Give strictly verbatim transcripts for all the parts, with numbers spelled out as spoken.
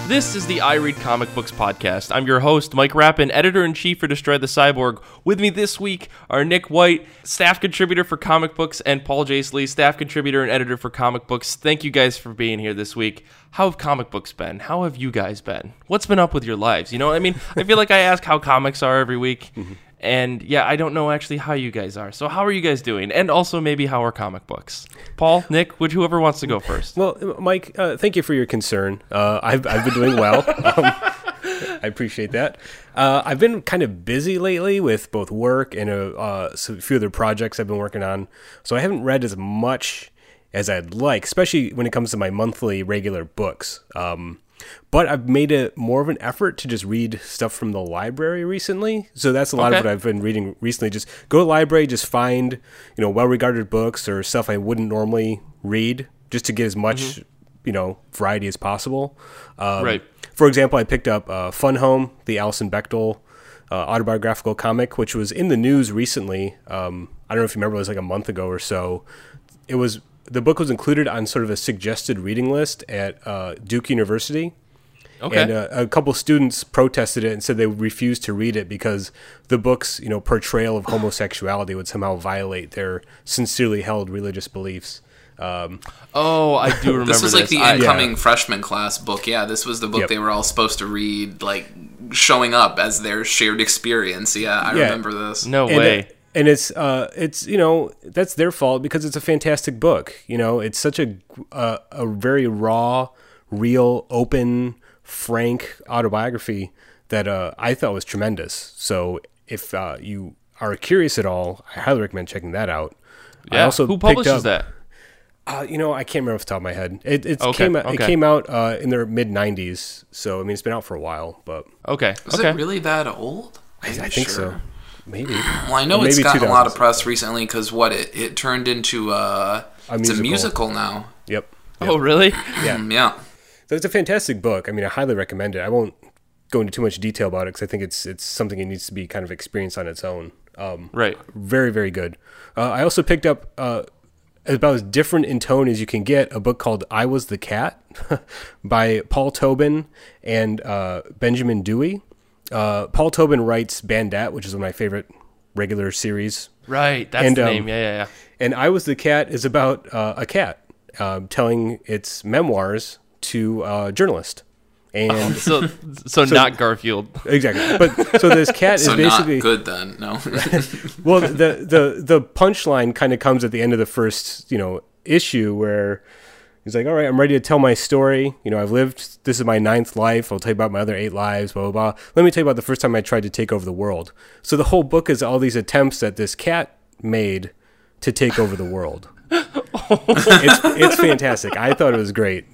This is the I Read Comic Books podcast. I'm your host, Mike Rappin, editor-in-chief for Destroy the Cyborg. With me this week are Nick White, staff contributor for comic books, and Paul Jaisley, staff contributor and editor for comic books. Thank you guys for being here this week. How have comic books been? How have you guys been? What's been up with your lives? You know, I mean, I feel like I ask how comics are every week. Mm-hmm. And yeah, I don't know actually how you guys are. So how are you guys doing? And also maybe how are comic books? Paul, Nick, would whoever wants to go first. Well, Mike, uh, thank you for your concern. Uh, I've I've been doing well. Um, I appreciate that. Uh, I've been kind of busy lately with both work and a, uh, a few other projects I've been working on. So I haven't read as much as I'd like, especially when it comes to my monthly regular books. Um, But I've made it more of an effort to just read stuff from the library recently. So that's a lot okay. of what I've been reading recently. Just go to the library, just find, you know, well-regarded books or stuff I wouldn't normally read, just to get as much, mm-hmm. you know, variety as possible. Um, right. For example, I picked up uh, Fun Home, the Alison Bechdel uh, autobiographical comic, which was in the news recently. Um, I don't know if you remember, it was like a month ago or so. It was... The book was included on sort of a suggested reading list at uh, Duke University. Okay. And uh, a couple students protested it and said they refused to read it because the book's, you know, portrayal of homosexuality would somehow violate their sincerely held religious beliefs. Um, oh, I do remember this. Was like this. the I, incoming yeah. freshman class book. Yeah, this was the book yep. they were all supposed to read, like showing up as their shared experience. Yeah, I yeah. remember this. No and way. It, And it's, uh, it's you know, that's their fault because it's a fantastic book. You know, it's such a, a, a very raw, real, open, frank autobiography that uh, I thought was tremendous. So if uh, you are curious at all, I highly recommend checking that out. Yeah. I also Who publishes up, that? Uh, you know, I can't remember off the top of my head. It, it okay, came okay. it came out uh, in the mid nineties. So I mean, it's been out for a while. But okay, is okay. it really that old? I, I think sure. so. Maybe. Well, I know or it's maybe gotten a lot of press recently because what it, it turned into uh, a it's musical. a musical now. Yep. yep. Oh, really? Yeah. Mm, yeah. So it's a fantastic book. I mean, I highly recommend it. I won't go into too much detail about it because I think it's it's something that needs to be kind of experienced on its own. Um, right. Very, very good. Uh, I also picked up, uh, about as different in tone as you can get, a book called I Was the Cat by Paul Tobin and uh, Benjamin Dewey. Uh, Paul Tobin writes Bandette, which is one of my favorite regular series. Right, that's and, the um, name. Yeah, yeah, yeah. And I Was the Cat is about uh, a cat uh, telling its memoirs to a journalist. And oh, so, so, so not Garfield. Exactly. But so this cat so is basically not good then. No. Well, the the the punchline kind of comes at the end of the first, you know, issue where he's like, "All right, I'm ready to tell my story. You know, I've lived. This is my ninth life. I'll tell you about my other eight lives. Blah blah blah. Let me tell you about the first time I tried to take over the world." So the whole book is all these attempts that this cat made to take over the world. it's it's fantastic. I thought it was great.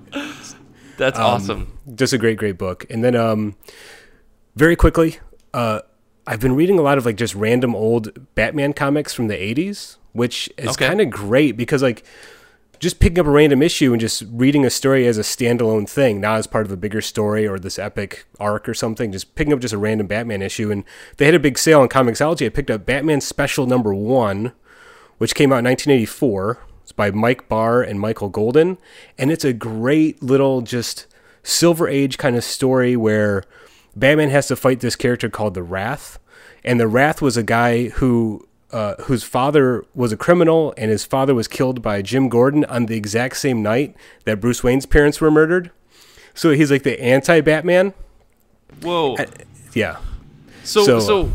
That's um, awesome. Just a great, great book. And then, um, very quickly, uh, I've been reading a lot of like just random old Batman comics from the eighties, which is okay. kind of great because like just picking up a random issue and just reading a story as a standalone thing, not as part of a bigger story or this epic arc or something, just picking up just a random Batman issue. And they had a big sale on Comixology. I picked up Batman Special Number One, which came out in nineteen eighty-four. It's by Mike Barr and Michael Golden, and it's a great little just Silver Age kind of story where Batman has to fight this character called the Wrath, and the Wrath was a guy who uh, whose father was a criminal, and his father was killed by Jim Gordon on the exact same night that Bruce Wayne's parents were murdered. So he's like the anti-Batman. Whoa. Uh, yeah. So, so so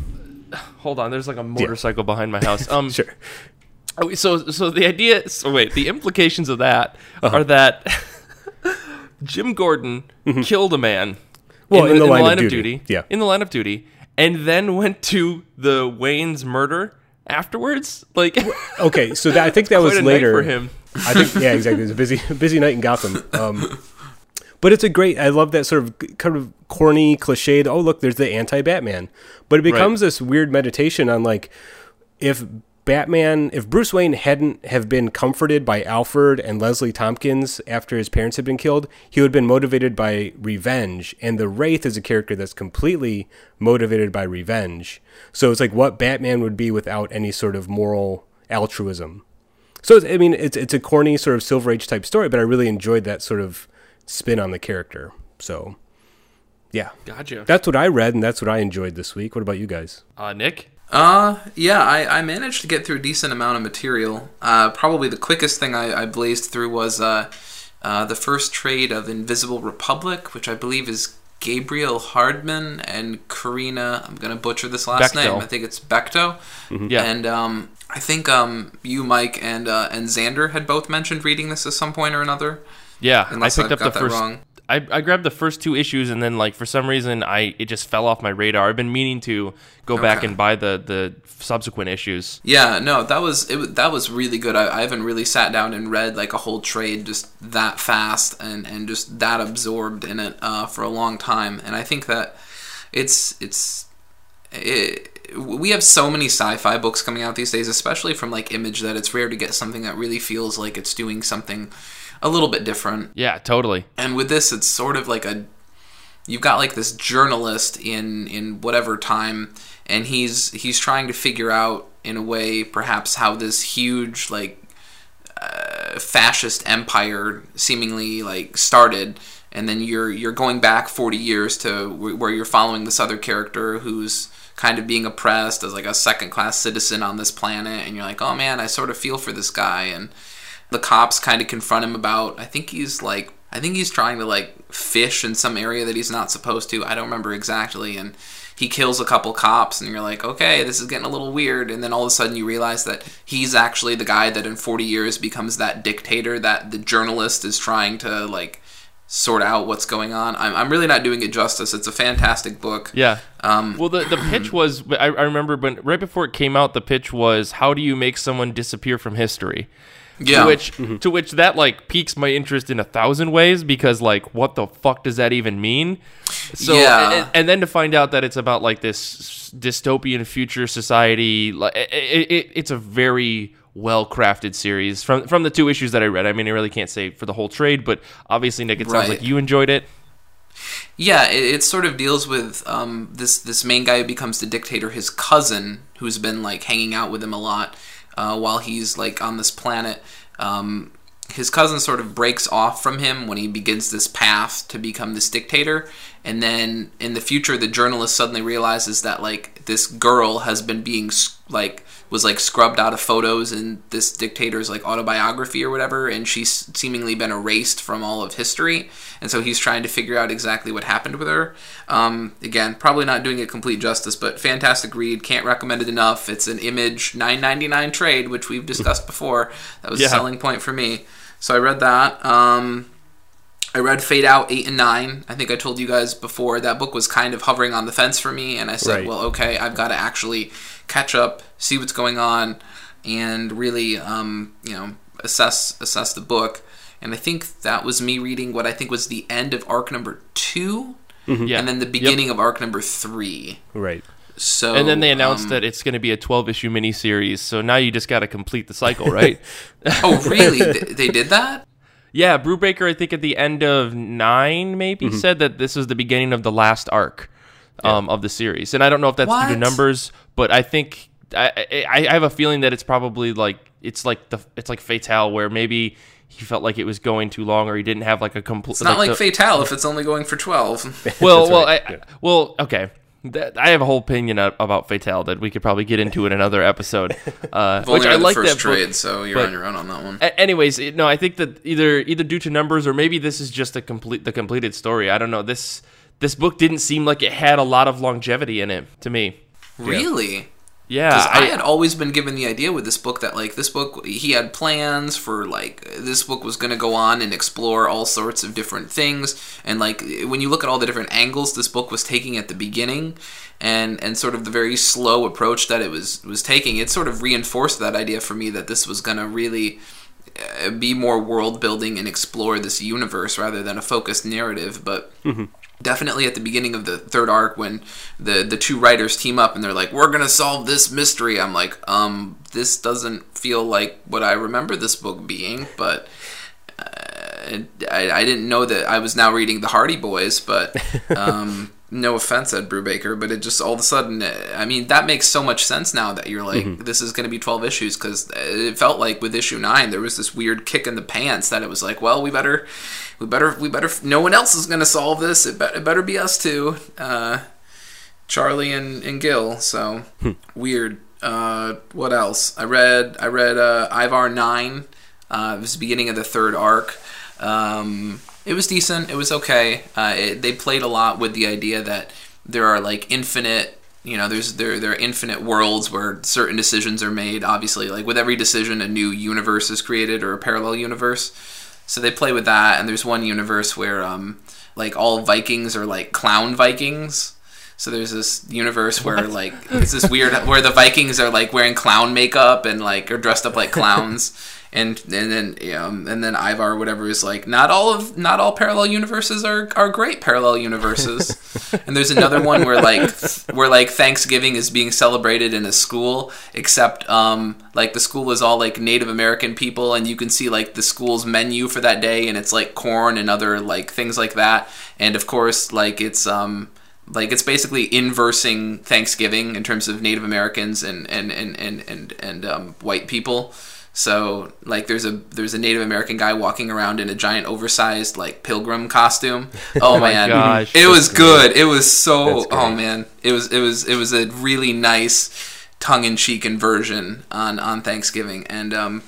hold on. There's like a motorcycle yeah. behind my house. Um, sure. So, so the idea. So wait, the implications of that uh-huh. are that Jim Gordon mm-hmm. killed a man. Well, in, in the, in line, the line of, of duty. duty. Yeah. In the line of duty, and then went to the Wayne's murder afterwards. Like, okay, so that, I think that was quite a later night for him. I think, yeah, exactly. It was a busy, busy night in Gotham. Um, but it's a great. I love that sort of kind of corny, cliched. Oh, look, there's the anti-Batman. But it becomes right. this weird meditation on like if. Batman, if Bruce Wayne hadn't have been comforted by Alfred and Leslie Tompkins after his parents had been killed, he would have been motivated by revenge. And the Wraith is a character that's completely motivated by revenge. So it's like what Batman would be without any sort of moral altruism. So, it's, I mean, it's it's a corny sort of Silver Age type story, but I really enjoyed that sort of spin on the character. So, yeah. Gotcha. That's what I read, and that's what I enjoyed this week. What about you guys? Uh, Nick? Uh, yeah, I, I managed to get through a decent amount of material. Uh, probably the quickest thing I, I blazed through was uh, uh, the first trade of Invisible Republic, which I believe is Gabriel Hardman and Karina, I'm going to butcher this last Bechtel. name, I think it's Bechtel. Mm-hmm. Yeah. And um, I think um, you, Mike, and uh, and Xander had both mentioned reading this at some point or another. Yeah, Unless I picked I've up got the that first. wrong. I, I grabbed the first two issues, and then like for some reason I it just fell off my radar. I've been meaning to go back Okay. and buy the the subsequent issues. Yeah, no, that was it. was- That was really good. I, I haven't really sat down and read like a whole trade just that fast and, and just that absorbed in it uh, for a long time. And I think that it's it's it, we have so many sci-fi books coming out these days, especially from like Image, that it's rare to get something that really feels like it's doing something a little bit different. Yeah, totally. And with this, it's sort of like a you've got like this journalist in in whatever time, and he's he's trying to figure out in a way perhaps how this huge like uh, fascist empire seemingly like started, and then you're you're going back forty years to wh- where you're following this other character who's kind of being oppressed as like a second class citizen on this planet, and you're like, oh man, I sort of feel for this guy. And the cops kind of confront him about, I think he's like, I think he's trying to like fish in some area that he's not supposed to. I don't remember exactly. And he kills a couple cops, and you're like, okay, this is getting a little weird. And then all of a sudden you realize that he's actually the guy that in forty years becomes that dictator that the journalist is trying to like sort out what's going on. I'm, I'm really not doing it justice. It's a fantastic book. Yeah. Um, Well, the the pitch was I, I remember when right before it came out, the pitch was how do you make someone disappear from history? yeah. To which to which that like piques my interest in a thousand ways, because like what the fuck does that even mean? So Yeah. and, and then to find out that it's about like this dystopian future society, like it, it, it, it's a very well crafted series from from the two issues that I read. I mean, I really can't say for the whole trade, but obviously, Nick, it sounds Right. like you enjoyed it. Yeah, it, it sort of deals with um, this this main guy who becomes the dictator, his cousin, who's been like hanging out with him a lot uh, while he's like on this planet. Um, his cousin sort of breaks off from him when he begins this path to become this dictator, and then in the future, the journalist suddenly realizes that like this girl has been being like was like scrubbed out of photos in this dictator's like autobiography or whatever, and she's seemingly been erased from all of history, and so he's trying to figure out exactly what happened with her. Um, again, probably not doing it complete justice, but fantastic read. Can't recommend it enough. It's an Image nine ninety-nine trade, which we've discussed before. That was Yeah. a selling point for me. So I read that. Um, I read Fade Out eight and nine. I think I told you guys before that book was kind of hovering on the fence for me, and I said, Right. well, okay, I've got to actually catch up, see what's going on, and really, um, you know, assess assess the book. And I think that was me reading what I think was the end of arc number two, Yeah. and then the beginning of arc number three. Right. So And then they announced um, that it's going to be a twelve issue miniseries. So now you just got to complete the cycle, right? oh, really? they, they did that? Yeah, Brubaker, I think at the end of nine, maybe Mm-hmm. said that this was the beginning of the last arc um, of the series, and I don't know if that's due to What? numbers, but I think I, I I have a feeling that it's probably like it's like the it's like Fatale, where maybe he felt like it was going too long, or he didn't have like a complete. It's not like, the, Fatale if it's only going for twelve. Well, That's well, right, I, yeah. well, okay. That, I have a whole opinion a- about Fatale that we could probably get into in another episode. Uh, I've only which I read like the first that book. trade, so you're but- on your own on that one. A- anyways, it- no, I think that either either due to numbers or maybe this is just a complete the completed story. I don't know. This this book didn't seem like it had a lot of longevity in it to me. Really? Yeah, Because I, I, had always been given the idea with this book that like this book he had plans for like this book was going to go on and explore all sorts of different things, and like when you look at all the different angles this book was taking at the beginning and and sort of the very slow approach that it was was taking, it sort of reinforced that idea for me that this was going to really uh, be more world building and explore this universe rather than a focused narrative. But definitely at the beginning of the third arc when the the two writers team up and they're like, we're gonna solve this mystery, I'm like, um this doesn't feel like what I remember this book being. But uh, I, I didn't know that I was now reading the Hardy Boys, but um no offense, Ed Brubaker, but it just all of a sudden, I mean, that makes so much sense now that you're like, this is going to be twelve issues, because it felt like with issue nine, there was this weird kick in the pants that it was like, well, we better we better we better no one else is gonna solve this. It, be, it better be us two, uh, Charlie and, and Gil. So weird. Uh, what else? I read I read uh, Ivar nine. Uh, it was the beginning of the third arc. Um, it was decent. It was okay. Uh, it, they played a lot with the idea that there are like infinite. You know, there's there there are infinite worlds where certain decisions are made. Obviously, like with every decision, a new universe is created or a parallel universe. So they play with that. And there's one universe where um, like all Vikings are like clown Vikings. So there's this universe where, like, it's this weird, where the Vikings are, like, wearing clown makeup and, like, are dressed up like clowns. And and then um, and then Ivar or whatever is like, not all of not all parallel universes are, are great parallel universes. And there's another one where like where like Thanksgiving is being celebrated in a school, except um like the school is all like Native American people, and you can see like the school's menu for that day, and it's like corn and other like things like that. And of course, like it's um like it's basically inversing Thanksgiving in terms of Native Americans and and and and and, and um, white people. So like there's a there's a Native American guy walking around in a giant oversized like pilgrim costume. Oh, oh man, gosh, it was great. good. It was so oh man, it was it was it was a really nice tongue-in-cheek inversion on on Thanksgiving, and um,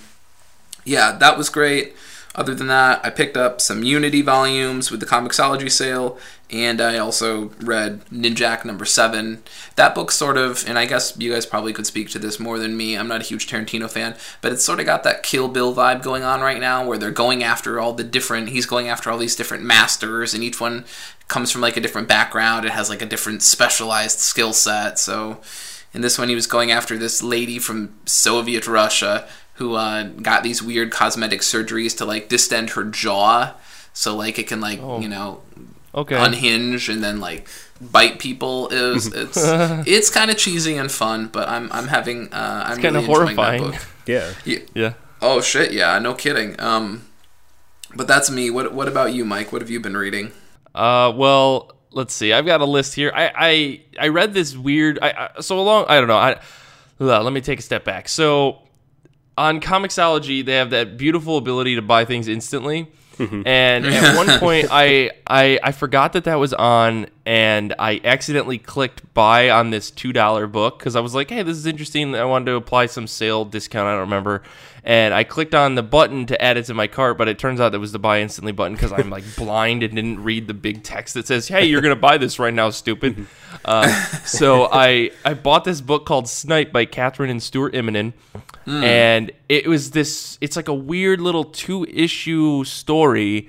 yeah, that was great. Other than that, I picked up some Unity volumes with the Comixology sale, and I also read Ninjak number seven. That book sort of, and I guess you guys probably could speak to this more than me, I'm not a huge Tarantino fan, but it's sort of got that Kill Bill vibe going on right now, where they're going after all the different, he's going after all these different masters, and each one comes from like a different background, it has like a different specialized skill set. So in this one, he was going after this lady from Soviet Russia, who uh, got these weird cosmetic surgeries to like distend her jaw, so like it can like oh. you know okay. unhinge and then like bite people. It was, it's it's kind of cheesy and fun, but I'm I'm having uh, I'm it's kind really of horrifying. That book. Yeah. yeah, yeah. Oh shit, yeah, no kidding. Um, but that's me. What what about you, Mike? What have you been reading? Uh, well, let's see. I've got a list here. I I, I read this weird. I, I so along. I don't know. I let me take a step back. So. On Comixology, they have that beautiful ability to buy things instantly. Mm-hmm. And at one point, I, I I forgot that that was on, and I accidentally clicked buy on this two dollar book because I was like, hey, this is interesting. I wanted to apply some sale discount. I don't remember. And I clicked on the button to add it to my cart, but it turns out it was the buy instantly button because I'm like blind and didn't read the big text that says, hey, you're going to buy this right now, stupid. uh, so I, I bought this book called Snipe by Catherine and Stuart Immonen. Mm. And it was this, it's like a weird little two-issue story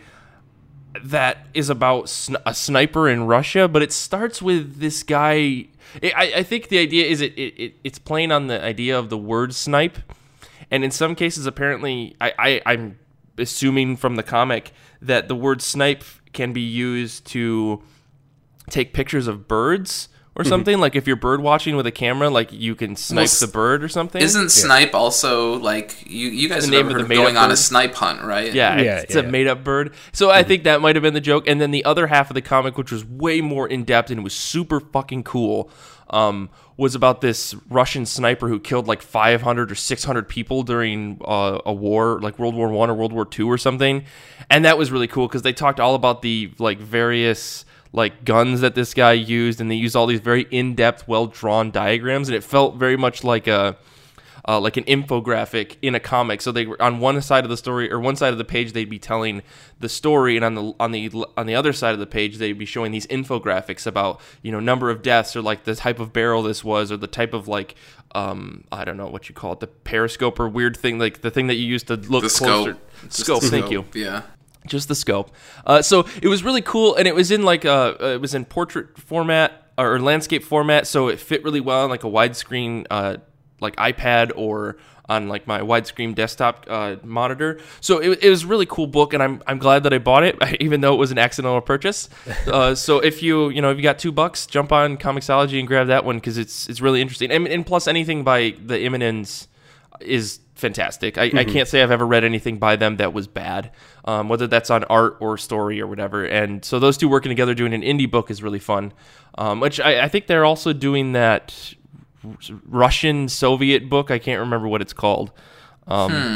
that is about sn- a sniper in Russia, but it starts with this guy. It, I, I think the idea is it, it it's playing on the idea of the word snipe. And in some cases, apparently, I, I, I'm assuming from the comic that the word snipe can be used to take pictures of birds or something. Mm-hmm. Like if you're bird watching with a camera, like you can snipe well, the bird or something. Isn't yeah. snipe also like you? You guys have ever heard of going on a snipe hunt, right? Yeah, yeah it's yeah. a made-up bird. So mm-hmm. I think that might have been the joke. And then the other half of the comic, which was way more in depth and was super fucking cool, um, was about this Russian sniper who killed like five hundred or six hundred people during uh, a war, like World War One or World War Two or something. And that was really cool because they talked all about the like various like guns that this guy used, and they used all these very in-depth, well-drawn diagrams, and it felt very much like a uh, like an infographic in a comic. So they were on one side of the story or one side of the page they'd be telling the story, and on the on the on the other side of the page they'd be showing these infographics about, you know, number of deaths or like the type of barrel this was or the type of like um I don't know what you call it, the periscope or weird thing, like the thing that you use to look the closer. Scope. Scope, the thank scope. you. Yeah. Just the scope. Uh, so it was really cool, and it was in like a, it was in portrait format or landscape format, so it fit really well on like a widescreen, uh, like iPad or on like my widescreen desktop uh, monitor. So it, it was a really cool book, and I'm I'm glad that I bought it, even though it was an accidental purchase. Uh, so if you you know if you got two bucks, jump on Comixology and grab that one because it's it's really interesting, and, and plus anything by the Immonens is fantastic. I, mm-hmm. I can't say I've ever read anything by them that was bad, um, whether that's on art or story or whatever. And so those two working together doing an indie book is really fun, um, which I, I think they're also doing that Russian Soviet book. I can't remember what it's called. Um, hmm.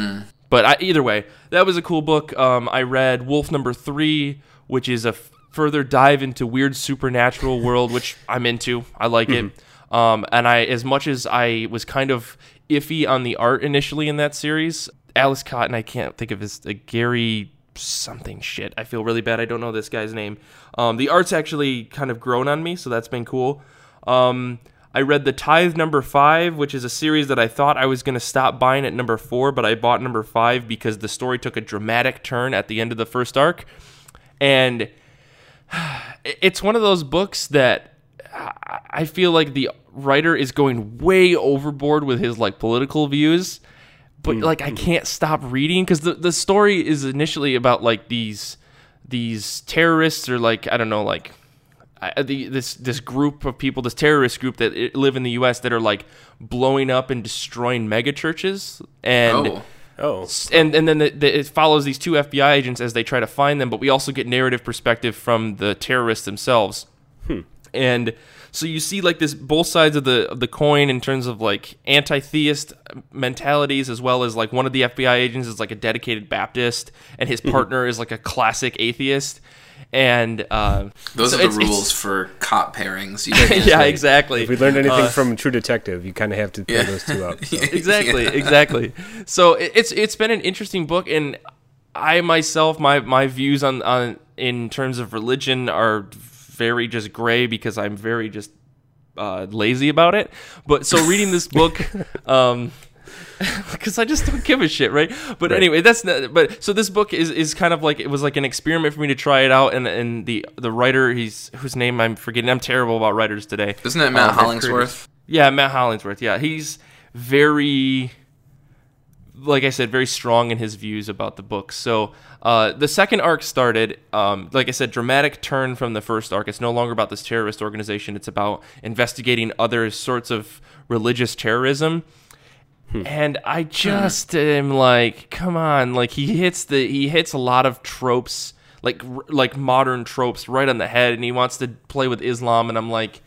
but I, either way, that was a cool book. Um, I read Wolf Number Three, which is a f- further dive into weird supernatural world, which I'm into. I like mm-hmm. it. Um, and I, as much as I was kind of iffy on the art initially in that series, Alice Cotton, I can't think of his uh, Gary something shit. I feel really bad. I don't know this guy's name. Um, the art's actually kind of grown on me, so that's been cool. Um, I read The Tithe Number Five, which is a series that I thought I was going to stop buying at number four, but I bought number five because the story took a dramatic turn at the end of the first arc. And it's one of those books that I feel like the writer is going way overboard with his like political views, but like I can't stop reading because the, the story is initially about like these these terrorists or like I don't know like I, the, this this group of people, this terrorist group that live in the U S that are like blowing up and destroying mega churches and. Oh. Oh, and and then the, the, it follows these two F B I agents as they try to find them, but we also get narrative perspective from the terrorists themselves. Hmm. And so you see like this both sides of the of the coin in terms of like anti-theist mentalities, as well as like one of the F B I agents is like a dedicated Baptist, and his partner is like a classic atheist. And uh, those so are the it's, rules it's, for cop pairings. You yeah, right. exactly. If we learned anything uh, from True Detective, you kind of have to pair yeah. those two up. So. exactly, yeah. exactly. So it, it's it's been an interesting book, and I myself, my my views on on in terms of religion are very just gray because I'm very just uh, lazy about it. But so reading this book. um, Because I just don't give a shit, right? But right. anyway, that's not, but so this book is, is kind of like it was like an experiment for me to try it out, and and the the writer he's whose name I'm forgetting. I'm terrible about writers today. Isn't it Matt um, Hollingsworth? Yeah, Matt Hollingsworth. Yeah, he's very, like I said, very strong in his views about the book. So uh, the second arc started, um, like I said, dramatic turn from the first arc. It's no longer about this terrorist organization. It's about investigating other sorts of religious terrorism. And I just am like, come on, like he hits the he hits a lot of tropes, like like modern tropes, right on the head, and he wants to play with Islam, and I'm like,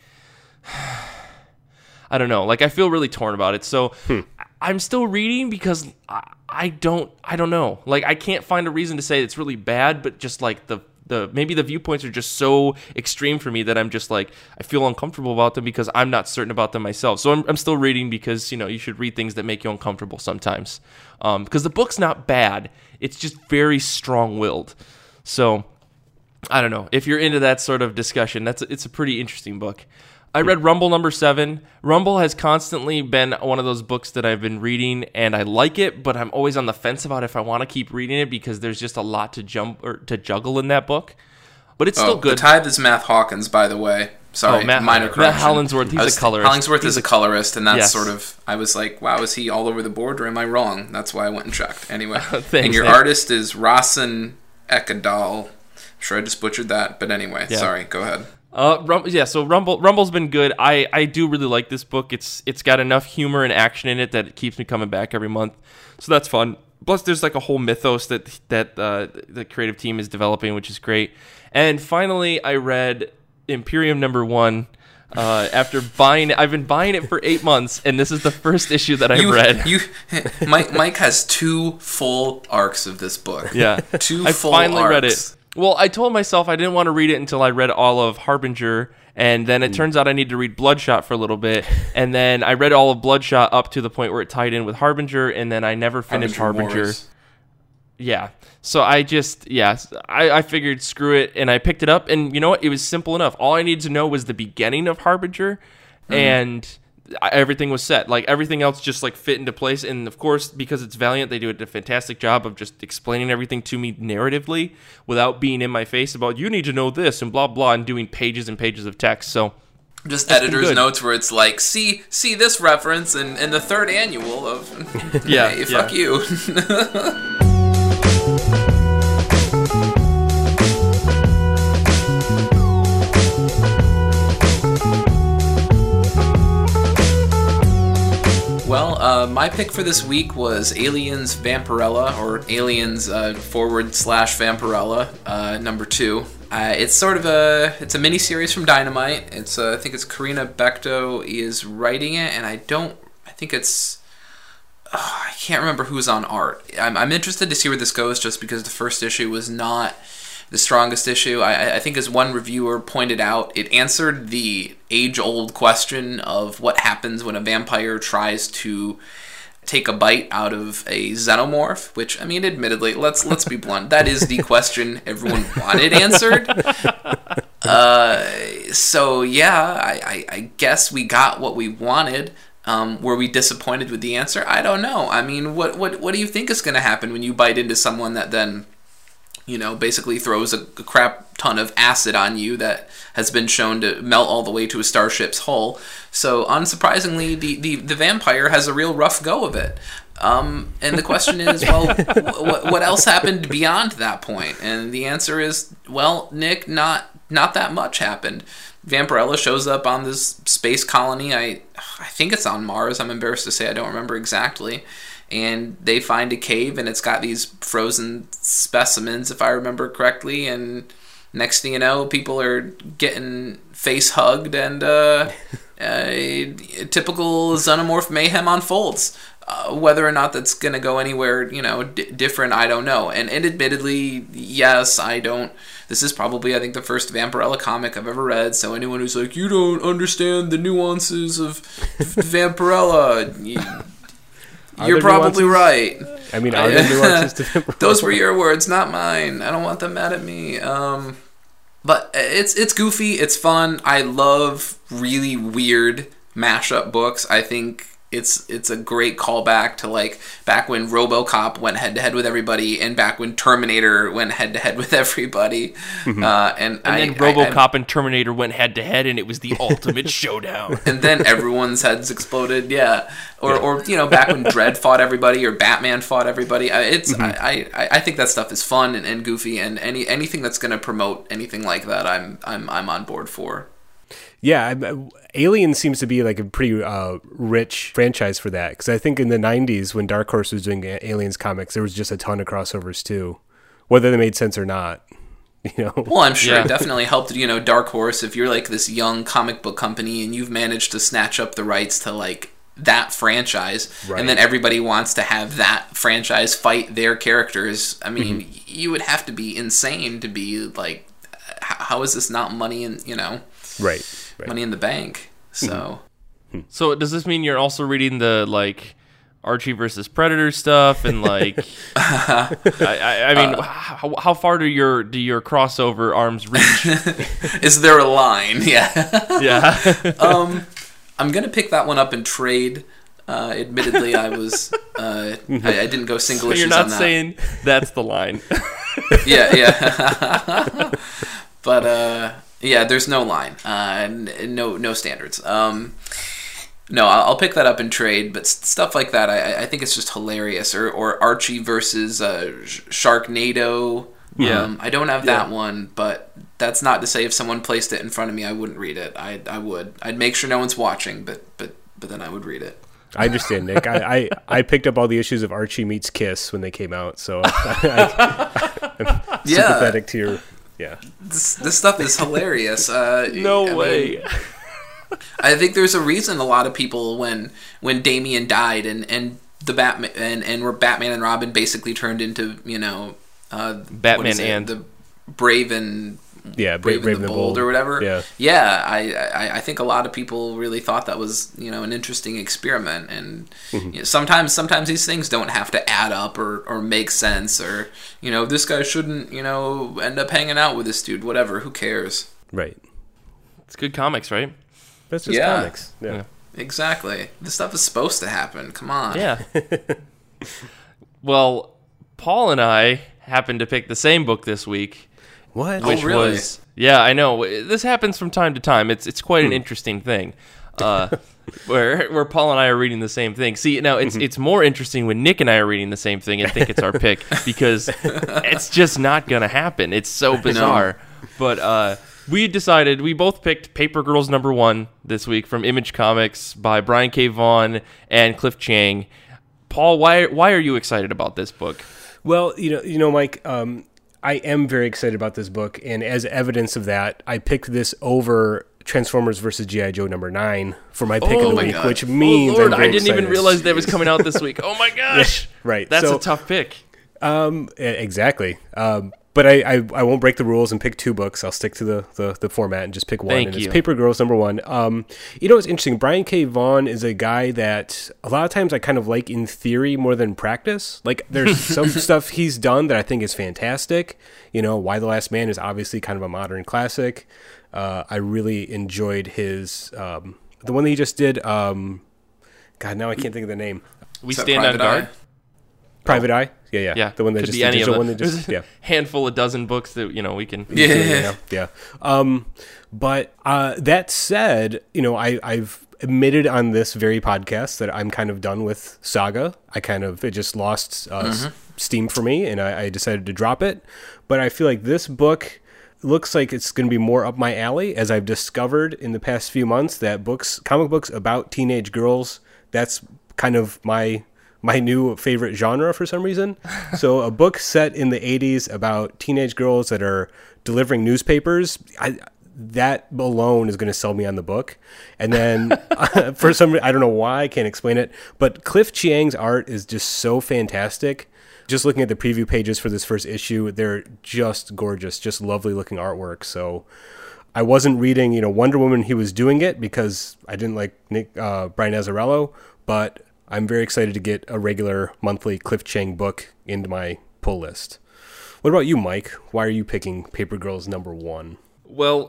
I don't know, like I feel really torn about it. So hmm. I'm still reading because I, I don't I don't know, like I can't find a reason to say it's really bad, but just like the. The maybe the viewpoints are just so extreme for me that I'm just like I feel uncomfortable about them because I'm not certain about them myself. So I'm I'm still reading because you know you should read things that make you uncomfortable sometimes. Um, because the book's not bad, it's just very strong-willed. So I don't know if you're into that sort of discussion. That's it's a pretty interesting book. I read Rumble number seven. Rumble has constantly been one of those books that I've been reading, and I like it, but I'm always on the fence about if I want to keep reading it because there's just a lot to jump or to juggle in that book. But it's oh, still good. The Tithe is Matt Hawkins, by the way. Sorry, oh, Matt, minor correction. Matt Hollingsworth, he's was, a colorist. Hollingsworth he's is a colorist, and that's yes. sort of, I was like, wow, is he all over the board, or am I wrong? That's why I went and checked. Anyway, Thanks, and your Nick. artist is Rasen Ekadal. I'm sure I just butchered that, but anyway, yeah. sorry, go ahead. Uh, Rum- yeah, so Rumble Rumble's been good. I, I do really like this book. It's it's got enough humor and action in it that it keeps me coming back every month. So that's fun. Plus, there's like a whole mythos that that uh, the creative team is developing, which is great. And finally, I read Imperium number one. Uh, after buying it, I've been buying it for eight months, and this is the first issue that I've you, read. You, Mike, Mike has two full arcs of this book. Yeah, two I full finally arcs. read it. Well, I told myself I didn't want to read it until I read all of Harbinger, and then it mm. turns out I need to read Bloodshot for a little bit, and then I read all of Bloodshot up to the point where it tied in with Harbinger, and then I never finished Harbinger. Harbinger. Yeah, so I just, yeah, I, I figured screw it, and I picked it up, and you know what? It was simple enough. All I needed to know was the beginning of Harbinger, mm. and I, everything was set. Like, everything else just, like, fit into place, and of course, because it's Valiant, they do a fantastic job of just explaining everything to me narratively without being in my face about, you need to know this, and blah, blah, and doing pages and pages of text, so... Just editor's notes where it's like, see see this reference in, in the third annual of... yeah, hey, yeah. fuck you. Well, uh, my pick for this week was Aliens Vampirella, or Aliens uh, forward slash Vampirella, uh, number two. Uh, it's sort of a it's a mini series from Dynamite. It's uh, I think it's Karina Bekto is writing it, and I don't I think it's oh, I can't remember who's on art. I'm, I'm interested to see where this goes, just because the first issue was not the strongest issue. I, I think, as one reviewer pointed out, it answered the age-old question of what happens when a vampire tries to take a bite out of a xenomorph, which, I mean, admittedly, let's let's be blunt, that is the question everyone wanted answered. Uh, so, yeah, I, I, I guess we got what we wanted. Um, were we disappointed with the answer? I don't know. I mean, what, what, what do you think is going to happen when you bite into someone that then, you know, basically throws a, a crap ton of acid on you that has been shown to melt all the way to a starship's hull? So, unsurprisingly, the, the, the vampire has a real rough go of it. Um, and the question is, well, what, what else happened beyond that point? And the answer is, well, Nick, not not that much happened. Vampirella shows up on this space colony. I I think it's on Mars. I'm embarrassed to say I don't remember exactly. And they find a cave, and it's got these frozen specimens, if I remember correctly. And next thing you know, people are getting face hugged, and uh, a typical xenomorph mayhem unfolds. Uh, whether or not that's going to go anywhere, you know, d- different, I don't know. And, and admittedly, yes, I don't. This is probably, I think, the first Vampirella comic I've ever read. So anyone who's like, you don't understand the nuances of Vampirella, you, you're probably right. I mean, are there nuances to Vampirella? Those were your words, not mine. I don't want them mad at me. Um, but it's it's goofy. It's fun. I love really weird mashup books. I think It's it's a great callback to, like, back when RoboCop went head-to-head with everybody, and back when Terminator went head-to-head with everybody. Mm-hmm. Uh, and and I, then RoboCop I, I, and Terminator went head-to-head, and it was the ultimate showdown. And then everyone's heads exploded, yeah. Or, yeah. or you know, back when Dredd fought everybody, or Batman fought everybody. It's mm-hmm. I, I, I think that stuff is fun and, and goofy, and any anything that's going to promote anything like that, I'm I'm I'm on board for. Yeah, I, Alien seems to be like a pretty uh, rich franchise for that, because I think in the nineties when Dark Horse was doing Aliens comics, there was just a ton of crossovers too, whether they made sense or not. You know? Well, I'm sure yeah. it definitely helped. You know, Dark Horse. If you're like this young comic book company and you've managed to snatch up the rights to like that franchise, right. and then everybody wants to have that franchise fight their characters. I mean, mm-hmm. you would have to be insane to be like, how is this not money in you know? Right. Right. Money in the bank. So, mm-hmm. so does this mean you're also reading the like Archie versus Predator stuff and like? I, I, I mean, uh, how, how far do your do your crossover arms reach? Is there a line? Yeah. Yeah. um, I'm gonna pick that one up in trade. Uh, admittedly, I was uh, I, I didn't go single so issues. You're not on that. saying that's the line. yeah, yeah. But uh. Yeah, there's no line, uh, no no standards. Um, no, I'll pick that up in trade, but stuff like that, I, I think it's just hilarious. Or or Archie versus uh, Sharknado. Yeah, um, I don't have that yeah. one, but that's not to say if someone placed it in front of me, I wouldn't read it. I I would. I'd make sure no one's watching, but but but then I would read it. I understand, Nick. I, I, I picked up all the issues of Archie meets Kiss when they came out, so I, I, I'm yeah. sympathetic to your. Yeah, this this stuff is hilarious. Uh, no I way. Mean, I think there's a reason a lot of people when when Damian died and, and the Batman and and were Batman and Robin basically turned into you know uh, Batman and the Brave and yeah Brave, Brave and the and Bold Bold or whatever. Yeah, yeah. I, I I think a lot of people really thought that was you know an interesting experiment, and mm-hmm. you know, sometimes sometimes these things don't have to add up or, or make sense, or you know this guy shouldn't you know end up hanging out with this dude. Whatever, who cares? Right. It's good comics, right? That's just yeah. comics. Yeah. yeah. Exactly. This stuff is supposed to happen. Come on. Yeah. Well, Paul and I happened to pick the same book this week. What? Which oh, really? was yeah, I know. This happens from time to time. It's it's quite an interesting thing, uh, where where Paul and I are reading the same thing. See, now it's it's more interesting when Nick and I are reading the same thing and think it's our pick because it's just not gonna happen. It's so bizarre. But uh, we decided we both picked Paper Girls number one this week from Image Comics by Brian K. Vaughan and Cliff Chiang. Paul, why why are you excited about this book? Well, you know, you know, Mike. Um, I am very excited about this book, and as evidence of that, I picked this over Transformers versus G I. Joe number nine for my pick Oh of the my week, God. which means oh Lord, I'm very I didn't even excited. realize that was coming out this week. Oh my gosh. Right. That's so, a tough pick. Um, e- exactly. Um, but I, I, I won't break the rules and pick two books. I'll stick to the, the, the format and just pick one. Thank and you. It's Paper Girls number one. Um, you know, it's interesting. Brian K. Vaughan is a guy that a lot of times I kind of like in theory more than practice. Like there's some stuff he's done that I think is fantastic. You know, Why the Last Man is obviously kind of a modern classic. Uh, I really enjoyed his, um, the one that he just did. Um, God, now I can't think of the name. We Is that stand on Private guard. Eye? Private Eye? Yeah, yeah. Yeah, The one that could just be any the of one them. that just, There's yeah. a handful of dozen books that you know we can. Yeah. yeah, yeah. Um, but uh, that said, you know, I, I've admitted on this very podcast that I'm kind of done with Saga. I kind of it just lost uh, s- steam for me, and I, I decided to drop it. But I feel like this book looks like it's going to be more up my alley, as I've discovered in the past few months that books, comic books about teenage girls, that's kind of my my new favorite genre for some reason. So a book set in the eighties about teenage girls that are delivering newspapers, I, that alone is going to sell me on the book. And then for some reason, I don't know why, I can't explain it, but Cliff Chiang's art is just so fantastic. Just looking at the preview pages for this first issue, they're just gorgeous, just lovely looking artwork. So I wasn't reading, you know, Wonder Woman. He was doing it because I didn't like Nick, uh, Brian Azzarello, but I'm very excited to get a regular monthly Cliff Chiang book into my pull list. What about you, Mike? Why are you picking Paper Girls number one? Well,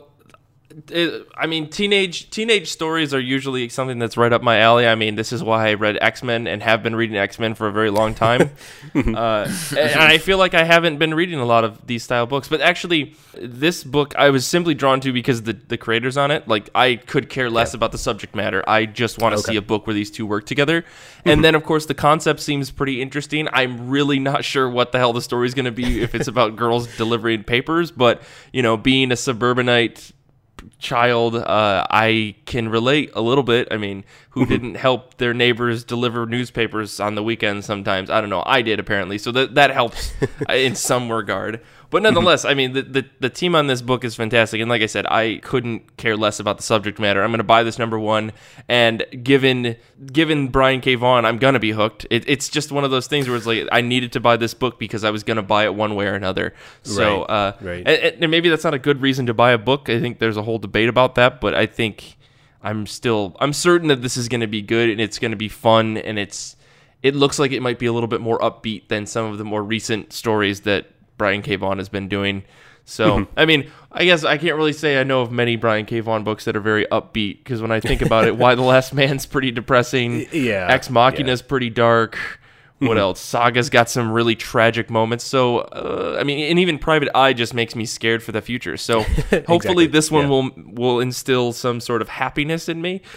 it, I mean, teenage teenage stories are usually something that's right up my alley. I mean, this is why I read X-Men and have been reading X-Men for a very long time. uh, and I feel like I haven't been reading a lot of these style books. But actually, this book I was simply drawn to because the, the creators on it. Like, I could care less about the subject matter. I just want to Okay. see a book where these two work together. And then, of course, the concept seems pretty interesting. I'm really not sure what the hell the story is going to be if it's about girls delivering papers. But, you know, being a suburbanite child, uh, I can relate a little bit. I mean, who didn't help their neighbors deliver newspapers on the weekends sometimes? I don't know. I did, apparently. So that that helps in some regard. But nonetheless, I mean, the, the, the team on this book is fantastic. And like I said, I couldn't care less about the subject matter. I'm going to buy this number one. And given given Brian K. Vaughan, I'm going to be hooked. It, it's just one of those things where it's like, I needed to buy this book because I was going to buy it one way or another. So, Right, uh, right. And, and maybe that's not a good reason to buy a book. I think there's a whole debate about that. But I think I'm still, I'm certain that this is going to be good and it's going to be fun. And it's, it looks like it might be a little bit more upbeat than some of the more recent stories that Brian K. Vaughan has been doing. So, I mean, I guess I can't really say I know of many Brian K. Vaughan books that are very upbeat, because when I think about it, Why the Last Man's pretty depressing. Yeah, Ex Machina's yeah. pretty dark. What else? Saga's got some really tragic moments. So, uh, I mean, and even Private Eye just makes me scared for the future. So, hopefully Exactly, this one yeah. will will instill some sort of happiness in me.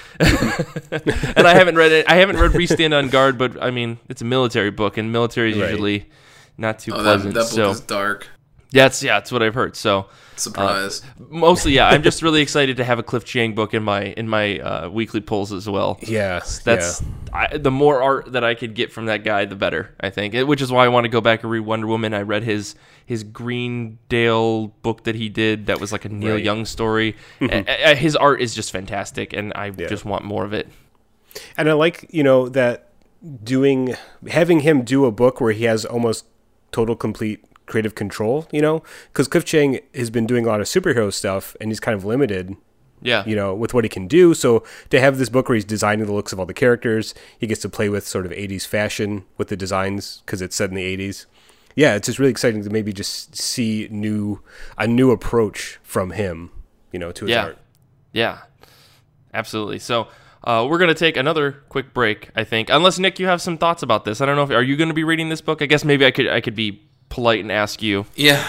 And I haven't read it. I haven't read Re Stand on Guard, but I mean, it's a military book, and military is Right. usually not too Oh, that, pleasant. that book so, is dark. that's yeah, that's what I've heard. So, Surprise. mostly, yeah, I'm just really excited to have a Cliff Chiang book in my in my uh, weekly pulls as well. Yeah, That's I, the more art that I could get from that guy, the better, I think. It- Which is why I want to go back and read Wonder Woman. I read his his Greendale book that he did. That was like a Neil Right. Young story. A- a- his art is just fantastic, and I Yeah. just want more of it. And I like, you know, that doing, having him do a book where he has almost total complete creative control, you know, because Cliff Chiang has been doing a lot of superhero stuff and he's kind of limited, Yeah, you know, with what he can do. So to have this book where he's designing the looks of all the characters, he gets to play with sort of eighties fashion with the designs because it's set in the eighties. Yeah, it's just really exciting to maybe just see new, a new approach from him, you know, to his yeah, art. yeah, absolutely. So. Uh, we're going to take another quick break, I think. Unless, Nick, you have some thoughts about this. I don't know if are you going to be reading this book? I guess maybe I could I could be polite and ask you. Yeah,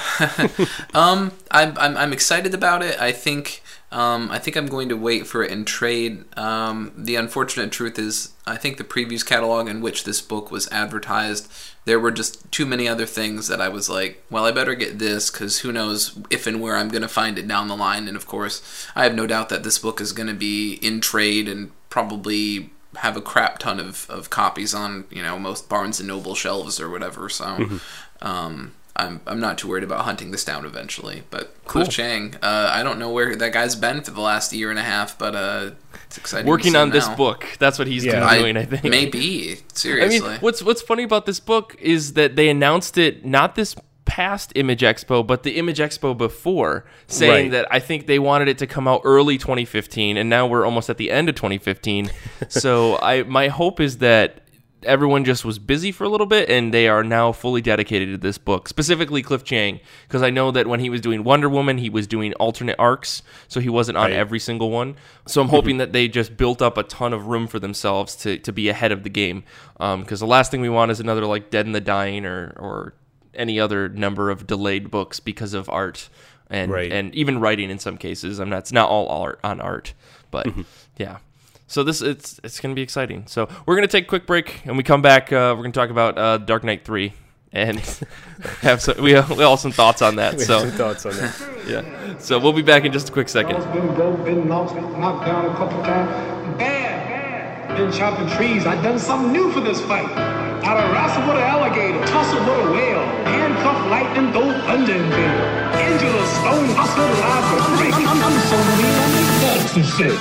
um, I'm, I'm I'm excited about it. I think um, I think I'm going to wait for it in trade. Um, the unfortunate truth is, I think the previews catalog in which this book was advertised, there were just too many other things that I was like, well, I better get this because who knows if and where I'm going to find it down the line. And of course, I have no doubt that this book is going to be in trade and probably have a crap ton of, of copies on, you know, most Barnes and Noble shelves or whatever. So. Um, I'm I'm not too worried about hunting this down eventually. But Cool. Cliff Chiang, uh, I don't know where that guy's been for the last year and a half, but uh, it's exciting. Working to see on him this now. book. That's what he's Yeah. gonna be doing, I think. Maybe I seriously. mean, what's what's funny about this book is that they announced it not this past Image Expo, but the Image Expo before, saying Right. that I think they wanted it to come out early twenty fifteen, and now we're almost at the end of twenty fifteen. So I my hope is that everyone just was busy for a little bit, and they are now fully dedicated to this book, specifically Cliff Chiang, because I know that when he was doing Wonder Woman, he was doing alternate arcs, so he wasn't on Right. every single one. So I'm hoping that they just built up a ton of room for themselves to, to be ahead of the game, because the last thing we want is another like Dead and the Dying or or any other number of delayed books because of art and Right. and even writing in some cases. I'm not it's not all art on art, but yeah. So this it's it's gonna be exciting. So we're gonna take a quick break, and we come back. Uh, we're gonna talk about uh, Dark Knight three, and have some, we we all some thoughts on that. We have So some thoughts on that. yeah. So we'll be back in just a quick second. Been broke, been knocked, knocked down a couple times. Bad, bad. Been chopping trees. I done something new for this fight. I'd have wrestled with an alligator, tussled with a whale, handcuffed lightning, throw thunder and veil. Angela Stone hustled live for break. I'm, I'm, I'm so mean, I make that's some shit.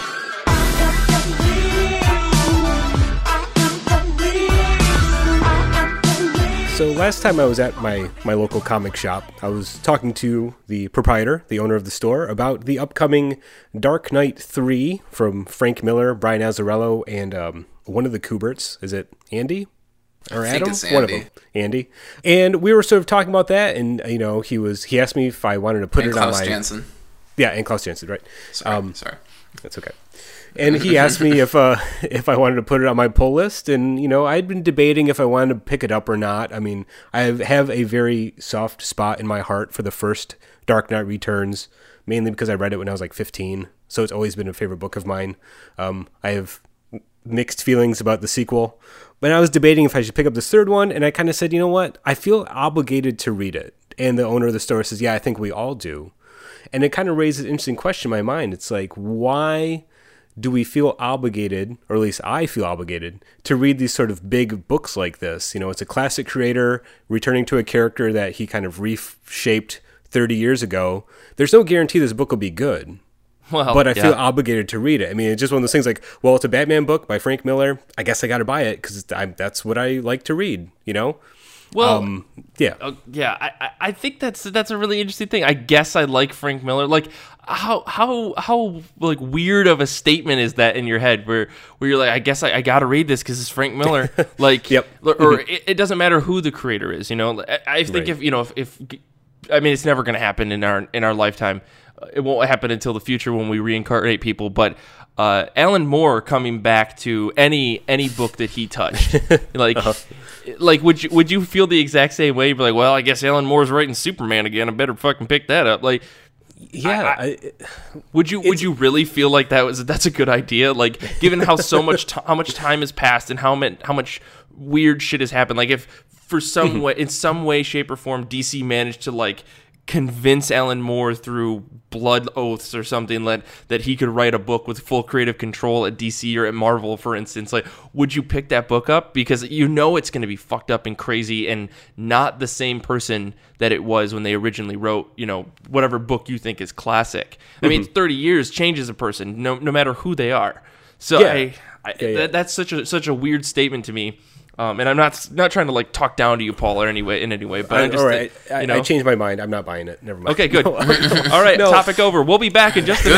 So last time I was at my, my local comic shop, I was talking to the proprietor, the owner of the store, about the upcoming Dark Knight three from Frank Miller, Brian Azzarello, and um, one of the Kuberts. Is it Andy? Or I think Adam? it's One of Andy. them. Andy. And we were sort of talking about that, and you know, he was he asked me if I wanted to put And it on Klaus my Janson. Yeah, and Klaus Janson, right. Sorry, Um, sorry. That's okay. And he asked me if uh, if I wanted to put it on my pull list, and you know, I'd been debating if I wanted to pick it up or not. I mean, I have, have a very soft spot in my heart for the first Dark Knight Returns, mainly because I read it when I was like fifteen, so it's always been a favorite book of mine. Um, I have mixed feelings about the sequel, but I was debating if I should pick up this third one, and I kind of said, you know what, I feel obligated to read it. And the owner of the store says, yeah, I think we all do. And it kind of raises an interesting question in my mind. It's like, why do we feel obligated, or at least I feel obligated, to read these sort of big books like this? You know, it's a classic creator returning to a character that he kind of reshaped thirty years ago. There's no guarantee this book will be good, Well, but I yeah. feel obligated to read it. I mean, it's just one of those things like, well, it's a Batman book by Frank Miller. I guess I got to buy it because that's what I like to read, you know? Well, Um, yeah. Uh, yeah, I, I- I think that's that's a really interesting thing. I guess I like Frank Miller. Like, how how how like weird of a statement is that in your head, where where you're like, I guess I, I got to read this because it's Frank Miller. Like, Yep. or it, it doesn't matter who the creator is. You know, I, I think Right. if you know if, if I mean, it's never going to happen in our in our lifetime. Uh, It won't happen until the future when we reincarnate people. But uh, Alan Moore coming back to any any book that he touched, like. Like, would you would you feel the exact same way? You'd be like, well, I guess Alan Moore's writing Superman again. I better fucking pick that up. Like, Yeah. I- I, would you would you really feel like that was that's a good idea? Like, given how so much t- how much time has passed and how much how much weird shit has happened. Like, if for some way, in some way, shape, or form, D C managed to like convince Alan Moore through blood oaths or something that that he could write a book with full creative control at D C or at Marvel, for instance, like, would you pick that book up? Because you know it's going to be fucked up and crazy and not the same person that it was when they originally wrote, you know, whatever book you think is classic. I mean, thirty years changes a person, no no matter who they are. So Yeah. I, I Yeah, yeah. That, that's such a such a weird statement to me. Um, and I'm not not trying to like talk down to you, Paul, or any way in any way, but I, I'm just all right. you I, know. I changed my mind. I'm not buying it. Never mind. Okay, good. No, All right, No. topic over. We'll be back in just a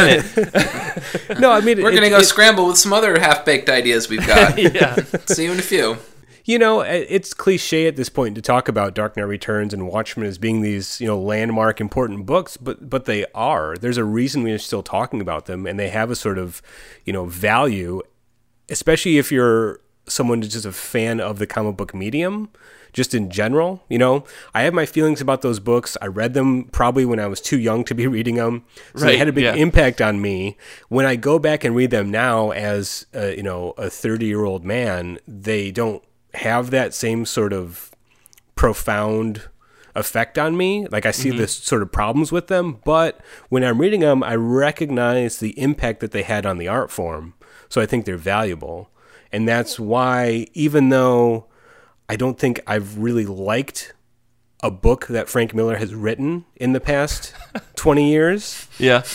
minute. no, I mean, We're it- gonna go it- scramble with some other half-baked ideas we've got. Yeah. See you in a few. You know, it- it's cliche at this point to talk about Dark Knight Returns and Watchmen as being these, you know, landmark important books, but but they are. There's a reason we're still talking about them, and they have a sort of, you know, value, especially if you're someone who's just a fan of the comic book medium, just in general. You know, I have my feelings about those books. I read them probably when I was too young to be reading them, so they Right, had a big yeah. impact on me. When I go back and read them now as, uh, you know, a thirty-year-old man, they don't have that same sort of profound effect on me. Like, I see Mm-hmm. this sort of problems with them, but when I'm reading them, I recognize the impact that they had on the art form. So I think they're valuable. And that's why, even though I don't think I've really liked a book that Frank Miller has written in the past twenty years, Yeah.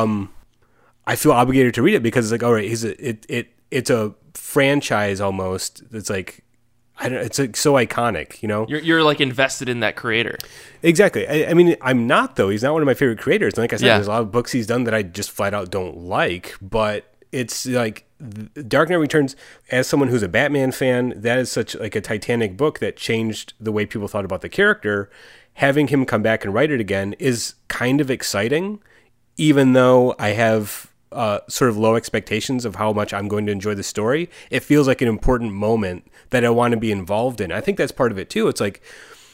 I feel obligated to read it because it's like, all right, he's a, it, it, it's a franchise almost. It's like, I don't, it's like so iconic, you know? You're, you're like invested in that creator. Exactly. I, I mean, I'm not though. He's not one of my favorite creators. And like I said, Yeah. there's a lot of books he's done that I just flat out don't like, but it's like Dark Knight Returns, as someone who's a Batman fan, that is such like a titanic book that changed the way people thought about the character. Having him come back and write it again is kind of exciting, even though I have uh, sort of low expectations of how much I'm going to enjoy the story. It feels like an important moment that I want to be involved in. I think that's part of it too. It's like,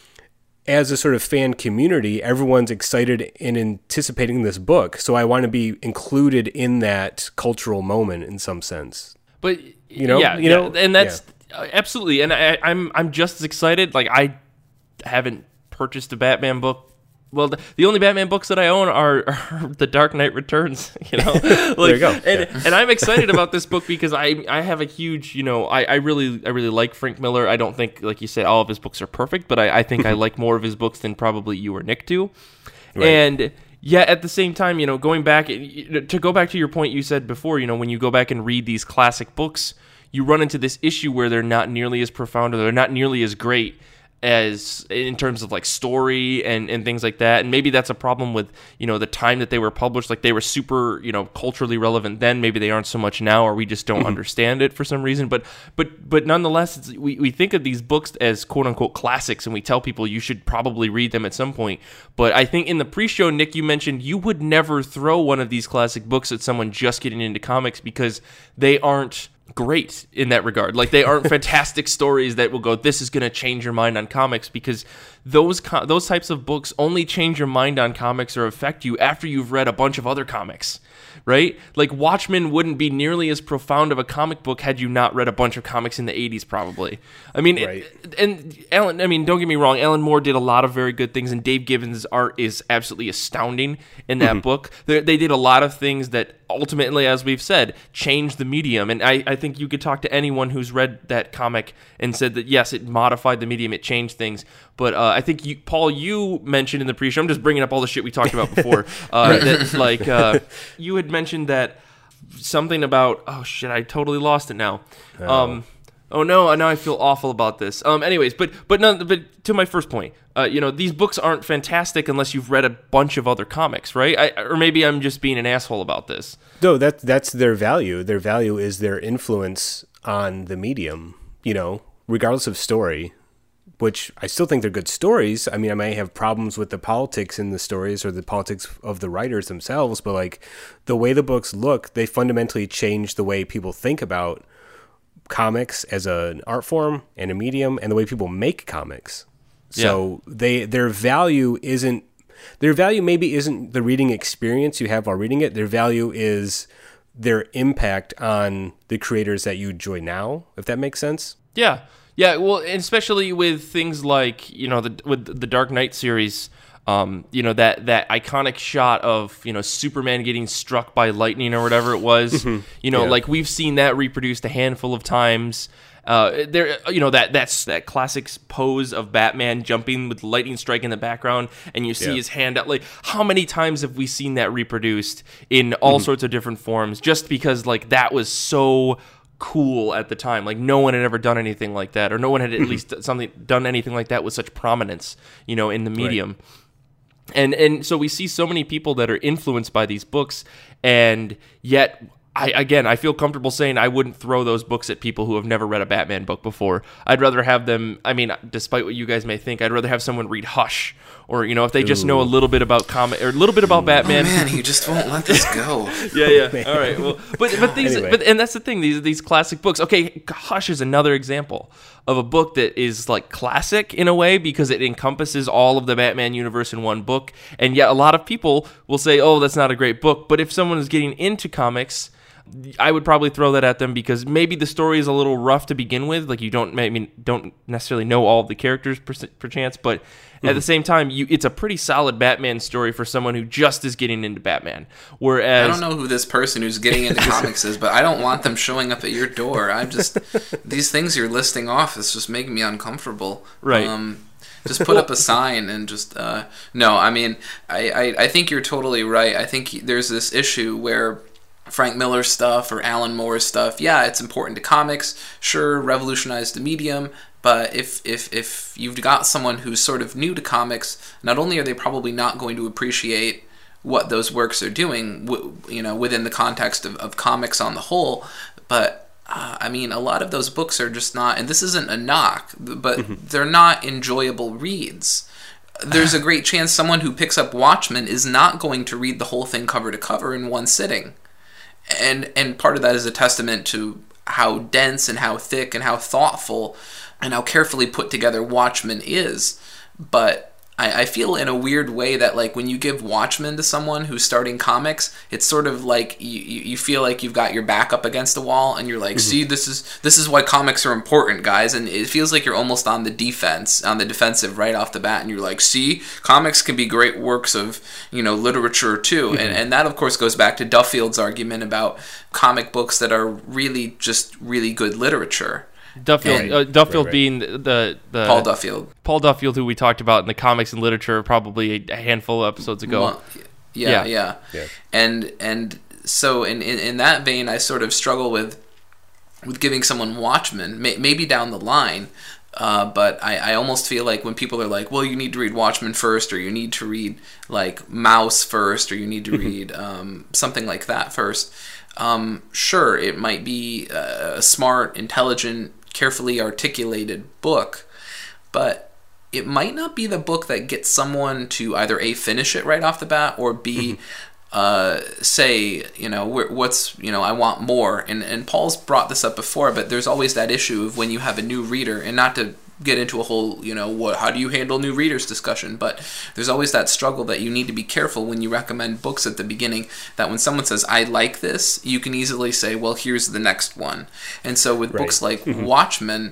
as a sort of fan community, everyone's excited and anticipating this book. So I want to be included in that cultural moment in some sense. But You know? yeah, You yeah, know? and that's uh, absolutely. And I, I'm I'm just as excited. Like I haven't purchased a Batman book. Well, the, the only Batman books that I own are, are The Dark Knight Returns, you know. Like, There you go. And, Yeah. and I'm excited about this book because I I have a huge, you know, I, I really I really like Frank Miller. I don't think, like you said, all of his books are perfect, but I, I think I like more of his books than probably you or Nick do. Right. And yeah, at the same time, you know, going back to go back to your point you said before, you know, when you go back and read these classic books, you run into this issue where they're not nearly as profound or they're not nearly as great as in terms of like story and, and things like that. And maybe that's a problem with, you know, the time that they were published. Like they were super, you know, culturally relevant then. Maybe they aren't so much now, or we just don't understand it for some reason. But but but nonetheless, it's, we, we think of these books as quote unquote classics, and we tell people you should probably read them at some point. But I think in the pre-show, Nick, you mentioned you would never throw one of these classic books at someone just getting into comics because they aren't great in that regard. Like they aren't fantastic stories that will go, this is going to change your mind on comics, because those co- those types of books only change your mind on comics or affect you after you've read a bunch of other comics, right? Like Watchmen wouldn't be nearly as profound of a comic book had you not read a bunch of comics in the eighties, probably. I mean, Right. it, and Alan, I mean, don't get me wrong, Alan Moore did a lot of very good things, and Dave Gibbons' art is absolutely astounding in that book. They, they did a lot of things that ultimately, as we've said, changed the medium. And I, I think you could talk to anyone who's read that comic and said that, yes, it modified the medium, it changed things. But uh, I think, you, Paul, you mentioned in the pre-show, I'm just bringing up all the shit we talked about before, uh, that, like, uh, you had mentioned that something about, oh, shit, I totally lost it now. Oh. Um, oh, no, now I feel awful about this. Um, anyways, but but none, but to my first point, uh, you know, these books aren't fantastic unless you've read a bunch of other comics, right? I, or maybe I'm just being an asshole about this. No, that that's their value. Their value is their influence on the medium, you know, regardless of story, which I still think they're good stories. I mean, I may have problems with the politics in the stories or the politics of the writers themselves, but like the way the books look, they fundamentally change the way people think about comics as an art form and a medium, and the way people make comics. So yeah. they their value isn't their value maybe isn't the reading experience you have while reading it. Their value is their impact on the creators that you enjoy now, if that makes sense. Yeah. Yeah, well, and especially with things like, you know, the with the Dark Knight series, um, you know, that that iconic shot of, you know, Superman getting struck by lightning or whatever it was. You know, Yeah. like we've seen that reproduced a handful of times. Uh, there, you know, that that's that classic pose of Batman jumping with lightning strike in the background, and you see Yeah. his hand out. Like, how many times have we seen that reproduced in all sorts of different forms? Just because, like, that was so cool at the time. Like, no one had ever done anything like that, or no one had at least something done anything like that with such prominence, you know, in the medium. Right. And and so we see so many people that are influenced by these books, and yet, I again, I feel comfortable saying I wouldn't throw those books at people who have never read a Batman book before. I'd rather have them, I mean, despite what you guys may think, I'd rather have someone read Hush, or, you know, if they just know a little bit about comic, or a little bit about Batman. Oh man, you just won't let this go. Yeah, yeah. All right. Well, but but these, Anyway. but and that's the thing. These these classic books. Okay, Hush is another example of a book that is like classic in a way because it encompasses all of the Batman universe in one book. And yet, a lot of people will say, "Oh, that's not a great book." But if someone is getting into comics, I would probably throw that at them because maybe the story is a little rough to begin with. Like you don't, I mean, don't necessarily know all of the characters per, perchance, but mm-hmm. at the same time, you it's a pretty solid Batman story for someone who just is getting into Batman. Whereas I don't know who this person who's getting into comics is, but I don't want them showing up at your door. I'm just these things you're listing off is just making me uncomfortable. Right. Um, Just put up a sign and just uh, no. I mean, I, I I think you're totally right. I think there's this issue where Frank Miller stuff or Alan Moore stuff, yeah, it's important to comics. Sure, revolutionized the medium. But if, if if you've got someone who's sort of new to comics, not only are they probably not going to appreciate what those works are doing, w- you know, within the context of, of comics on the whole, but uh, I mean, a lot of those books are just not, and this isn't a knock, but mm-hmm. they're not enjoyable reads. There's a great chance someone who picks up Watchmen is not going to read the whole thing cover to cover in one sitting. And and part of that is a testament to how dense and how thick and how thoughtful and how carefully put together Watchmen is. But I, I feel in a weird way that, like, when you give Watchmen to someone who's starting comics, it's sort of like you, you feel like you've got your back up against the wall and you're like, mm-hmm. see, this is this is why comics are important, guys. And it feels like you're almost on the defense, on the defensive right off the bat. And you're like, see, comics can be great works of, you know, literature too. Mm-hmm. And, and that, of course, goes back to Duffield's argument about comic books that are really just really good literature. Duffield, And- uh, Duffield right, right. being the, the the Paul Duffield. Paul Duffield, who we talked about in the comics and literature probably a handful of episodes ago. Well, yeah, Yeah. yeah, Yeah. And and so in, in, in that vein, I sort of struggle with with giving someone Watchmen, may, maybe down the line. Uh, but I, I almost feel like when people are like, well, you need to read Watchmen first, or you need to read like Mouse first, or you need to read um, something like that first. Um, sure, it might be a smart, intelligent, carefully articulated book, but it might not be the book that gets someone to either A, finish it right off the bat, or B, mm-hmm. uh, say, you know, what's, you know, I want more. And, and Paul's brought this up before, but there's always that issue of when you have a new reader, and not to get into a whole, you know, what, how do you handle new readers discussion, but there's always that struggle that you need to be careful when you recommend books at the beginning, that when someone says, I like this, you can easily say, well, here's the next one. And so with Right. books like Mm-hmm. Watchmen,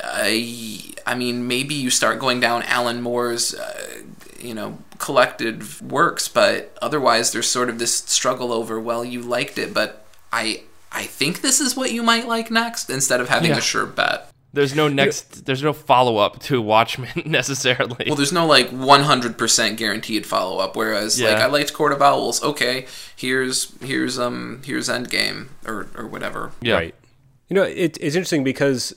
I, I mean, maybe you start going down Alan Moore's, uh, you know, collected works, but otherwise there's sort of this struggle over, well, you liked it, but I, I think this is what you might like next, instead of having Yeah. a sure bet. There's no next. There's no follow up to Watchmen necessarily. Well, there's no like one hundred percent guaranteed follow up. Whereas, Yeah. like, I liked Court of Owls. Okay, here's here's um here's Endgame or or whatever. yeah. Right. You know, it, it's interesting because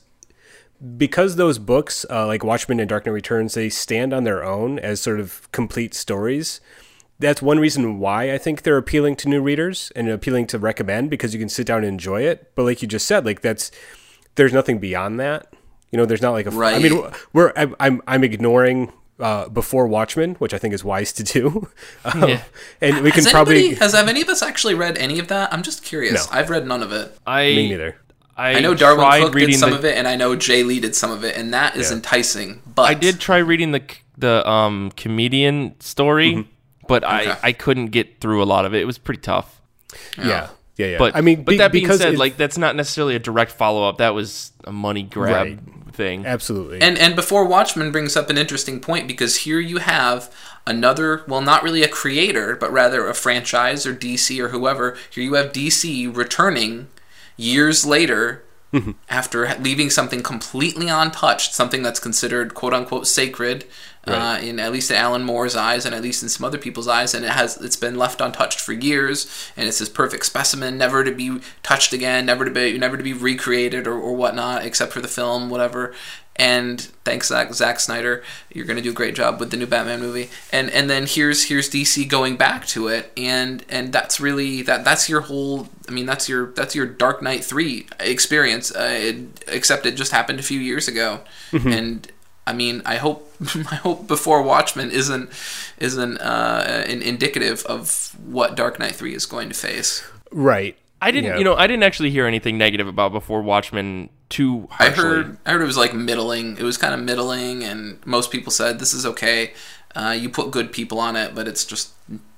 because those books, uh, like Watchmen and Dark Knight Returns, they stand on their own as sort of complete stories. That's one reason why I think they're appealing to new readers and appealing to recommend, because you can sit down and enjoy it. But like you just said, like that's there's nothing beyond that. You know, there's not like a. Right. I mean, we're I'm I'm, I'm ignoring uh, Before Watchmen, which I think is wise to do. Um, Yeah. And we Has can probably anybody, has have any of us actually read any of that? I'm just curious. No. I've read none of it. I me neither. I, I know Darwin tried Cook did reading some the, of it, and I know Jay Lee did some of it, and that is Yeah. enticing. But I did try reading the the um comedian story, Mm-hmm. but I Okay. I couldn't get through a lot of it. It was pretty tough. Yeah. Yeah. Yeah. But I mean, but be- that being because said, it- like that's not necessarily a direct follow up. That was a money grab Right. thing. absolutely. And and Before Watchmen brings up an interesting point, because here you have another, well, not really a creator, but rather a franchise or D C or whoever. Here you have D C returning years later after leaving something completely untouched, something that's considered quote unquote sacred, uh, in at least in Alan Moore's eyes and at least in some other people's eyes, and it has it's been left untouched for years, and it's this perfect specimen, never to be touched again, never to be never to be recreated or, or whatnot, except for the film, whatever. And thanks, Zack, Zack Snyder, you're going to do a great job with the new Batman movie. And and then here's here's D C going back to it, and and that's really that that's your whole. I mean, that's your that's your Dark Knight three experience. Uh, it, except it just happened a few years ago, and I mean, I hope I hope Before Watchmen isn't isn't uh, in, indicative of what Dark Knight three is going to face. right. I didn't, Yeah. you know, I didn't actually hear anything negative about Before Watchmen too I harshly. heard I heard it was like middling. It was kind of middling, and most people said this is okay. Uh, you put good people on it, but it's just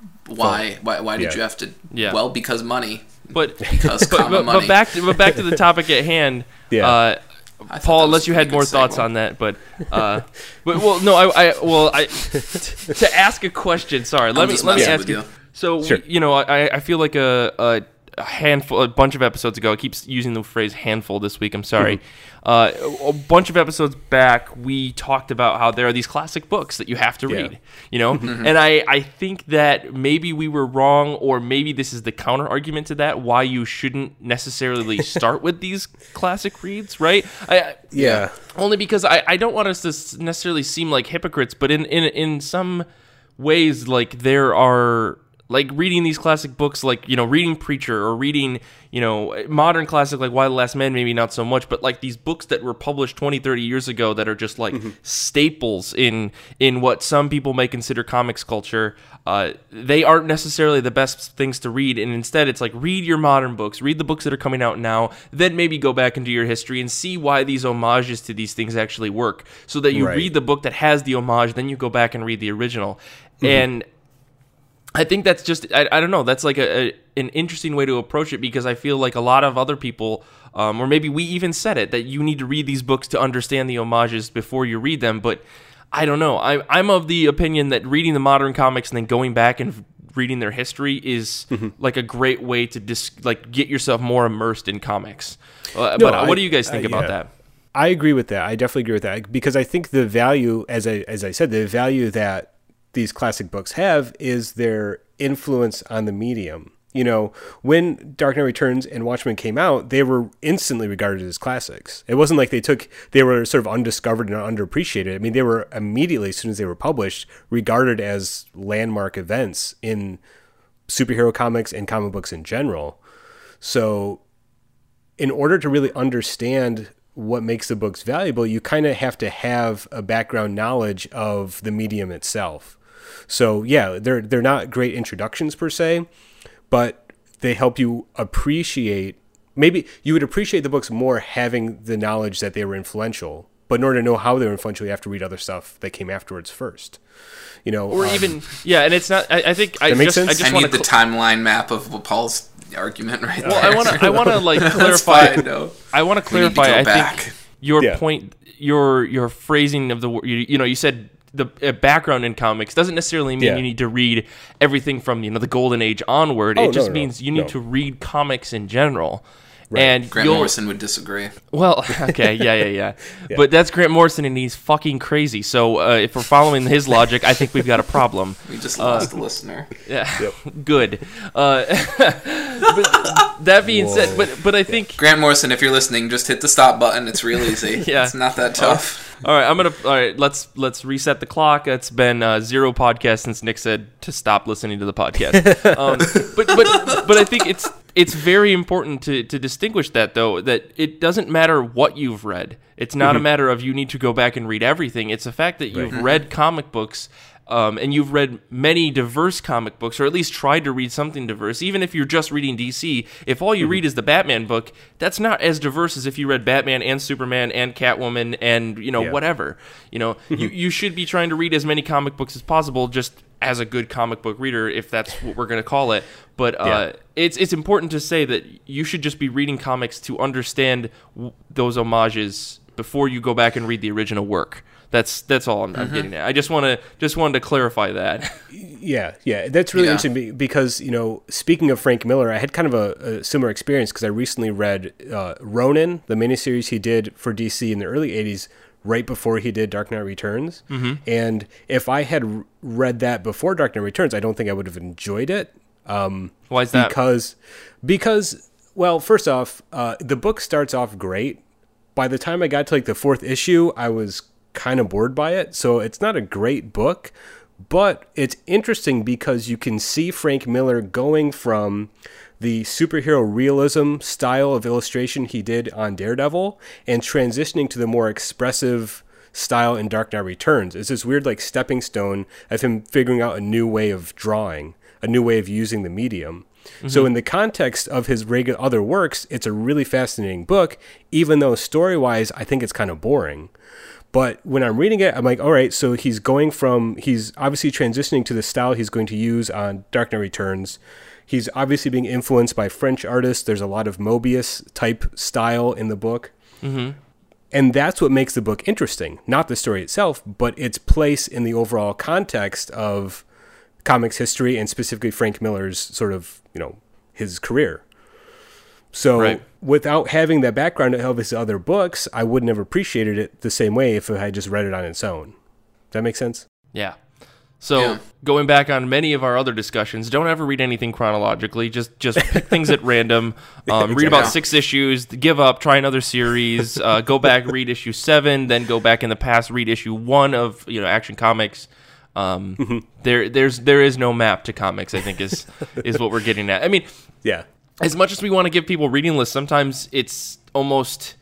why why why did Yeah. you have to? Yeah. Well, because money. but Because but, comma but, money. but back to but back to the topic at hand. Yeah. Uh, I thought that Paul, was unless a you had pretty more good thoughts segue. on that, but uh, but well, no, I, I well, I to ask a question. Sorry, let I'm me just let me messing ask with you. you. So Sure. you know, I I feel like a, a a handful, a bunch of episodes ago. I keep using the phrase handful this week. I'm sorry. Mm-hmm. Uh, a bunch of episodes back, we talked about how there are these classic books that you have to Yeah. read, you know? Mm-hmm. And I, I think that maybe we were wrong, or maybe this is the counter argument to that, why you shouldn't necessarily start with these classic reads, right? I, Yeah. Only because I, I don't want us to necessarily seem like hypocrites, but in, in, in some ways, like, there are... Like reading these classic books, like, you know, reading Preacher or reading, you know, modern classic like Why the Last Man, maybe not so much, but like these books that were published twenty, thirty years ago that are just like mm-hmm. staples in in what some people may consider comics culture, uh, they aren't necessarily the best things to read. And instead, it's like, read your modern books, read the books that are coming out now, then maybe go back into your history and see why these homages to these things actually work. So that you right. read the book that has the homage, then you go back and read the original. Mm-hmm. And I think that's just, I, I don't know, that's like a, a an interesting way to approach it, because I feel like a lot of other people, um, or maybe we even said it, that you need to read these books to understand the homages before you read them, but I don't know. I, I'm of the opinion that reading the modern comics and then going back and reading their history is mm-hmm. like a great way to dis- like get yourself more immersed in comics. Uh, no, but I, what do you guys think uh, about yeah. that? I agree with that. I definitely agree with that, because I think the value, as I as I said, the value that these classic books have is their influence on the medium. You know, when Dark Knight Returns and Watchmen came out, they were instantly regarded as classics. It wasn't like they took, they were sort of undiscovered and underappreciated. I mean, they were immediately, as soon as they were published, regarded as landmark events in superhero comics and comic books in general. So in order to really understand what makes the books valuable, you kind of have to have a background knowledge of the medium itself. So yeah, they're they're not great introductions per se, but they help you appreciate, maybe you would appreciate the books more having the knowledge that they were influential. But in order to know how they were influential, you have to read other stuff that came afterwards first. You know, or um, even yeah, and it's not. I, I think I makes just sense? I just I want need the cl- timeline map of Paul's argument right well, there. I want to I want to like That's clarify. fine, no. I want to We need to clarify. go I back. think your Yeah. point, your your phrasing of the word, you, you know, you said the uh, background in comics doesn't necessarily mean Yeah. you need to read everything from, you know, the Golden Age onward. Oh, it just no, no, means you need no. to read comics in general. Right. And Grant you'll, Morrison would disagree. Well, okay, yeah, yeah, yeah, Yeah. But that's Grant Morrison, and he's fucking crazy. So uh, if we're following his logic, I think we've got a problem. We just lost a listener. Yeah, good. Uh, but that being Whoa. said, but but I think Grant Morrison, if you're listening, just hit the stop button. It's real easy. Yeah. It's not that tough. all right, I'm gonna all right. Let's let's reset the clock. It's been uh, zero podcasts since Nick said to stop listening to the podcast. um, but but but I think it's it's very important to to distinguish that, though, that it doesn't matter what you've read. It's not Mm-hmm. a matter of you need to go back and read everything. It's the fact that you've read comic books. Um, and you've read many diverse comic books, or at least tried to read something diverse. Even if you're just reading D C, if all you mm-hmm. read is the Batman book, that's not as diverse as if you read Batman and Superman and Catwoman and, you know, Yeah. whatever. You know, you, you should be trying to read as many comic books as possible, just as a good comic book reader, if that's what we're going to call it. But uh, Yeah. it's it's important to say that you should just be reading comics to understand w- those homages before you go back and read the original work. That's that's all I'm, mm-hmm. I'm getting at. I just want to just wanted to clarify that. Yeah, yeah, that's really Yeah. interesting be- because, you know, speaking of Frank Miller, I had kind of a, a similar experience because I recently read uh, Ronin, the miniseries he did for D C in the early eighties, right before he did Dark Knight Returns. Mm-hmm. And if I had r- read that before Dark Knight Returns, I don't think I would have enjoyed it. Um, Why is that? Because, because well, first off, uh, the book starts off great. By the time I got to like the fourth issue, I was kind of bored by it. So it's not a great book, but it's interesting because you can see Frank Miller going from the superhero realism style of illustration he did on Daredevil and transitioning to the more expressive style in Dark Knight Returns. It's this weird like stepping stone of him figuring out a new way of drawing, a new way of using the medium. Mm-hmm. So in the context of his regular other works, it's a really fascinating book, even though story-wise, I think it's kind of boring. But when I'm reading it, I'm like, all right, so he's going from, he's obviously transitioning to the style he's going to use on Dark Knight Returns. He's obviously being influenced by French artists. There's a lot of Mobius type style in the book. Mm-hmm. And that's what makes the book interesting. Not the story itself, but its place in the overall context of comics history and specifically Frank Miller's sort of, you know, his career. So Right. without having that background of his other books, I wouldn't have appreciated it the same way if I had just read it on its own. Does that make sense? Yeah. So Yeah. going back on many of our other discussions, don't ever read anything chronologically. Just just pick things at random. Um, Read about Yeah. six issues, give up, try another series, uh, go back, read issue seven, then go back in the past, read issue one of you know Action Comics. Um, there there's there is no map to comics. I think is is what we're getting at. I mean, Yeah. as much as we want to give people reading lists, sometimes it's almost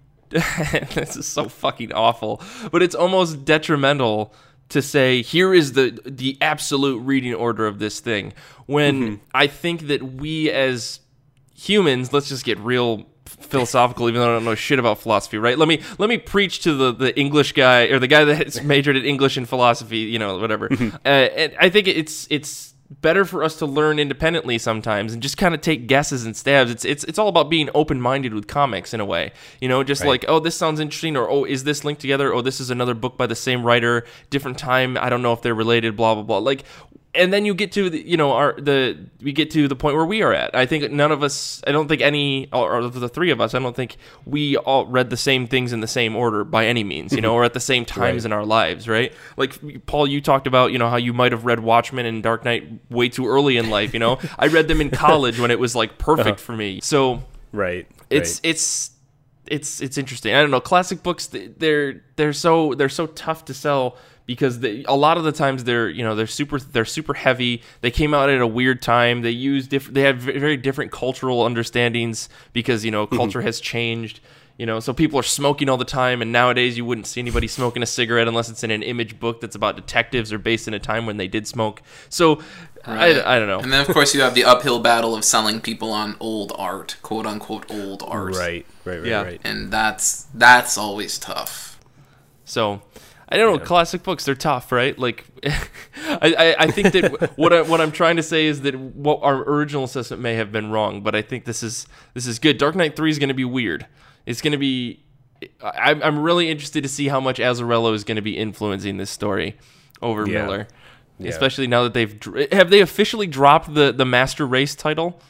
this is so fucking awful, but it's almost detrimental to say here is the the absolute reading order of this thing, when mm-hmm. I think that we as humans, let's just get real philosophical, even though I don't know shit about philosophy, right? Let me let me preach to the, the English guy, or the guy that's majored in English and philosophy, you know, whatever. Mm-hmm. Uh, and I think it's it's better for us to learn independently sometimes and just kind of take guesses and stabs. It's it's it's all about being open-minded with comics in a way. You know, just right. like, oh, this sounds interesting, or oh, is this linked together? Oh, this is another book by the same writer, different time. I don't know if they're related, blah, blah, blah. Like, and then you get to the, you know, our the we get to the point where we are at. I think none of us, I don't think any, or, or the three of us, I don't think we all read the same things in the same order by any means, you know, or at the same times right. in our lives, right? Like, Paul, you talked about, you know, how you might have read Watchmen and Dark Knight way too early in life, you know? I read them in college when it was, like, perfect uh-huh. for me. So, right. It's, right. it's, it's, it's interesting. I don't know. Classic books, they're, they're so, they're so tough to sell, because they, a lot of the times they're, you know, they're super they're super heavy. They came out at a weird time. They use different. They have very different cultural understandings because, you know, culture mm-hmm. has changed. You know, so people are smoking all the time, and nowadays you wouldn't see anybody smoking a cigarette unless it's in an Image book that's about detectives or based in a time when they did smoke. So right. I, I don't know. And then of course you have the uphill battle of selling people on old art, quote unquote old art. Right, right, right, yeah. right. And that's that's always tough. So. I don't know. Yeah. Classic books, they're tough, right? Like, I, I, I think that what I, what I'm trying to say is that what our original assessment may have been wrong, but I think this is this is good. Dark Knight three is going to be weird. It's going to be. I'm I'm really interested to see how much Azzarello is going to be influencing this story over yeah. Miller, yeah. especially now that they've have they officially dropped the the Master Race title.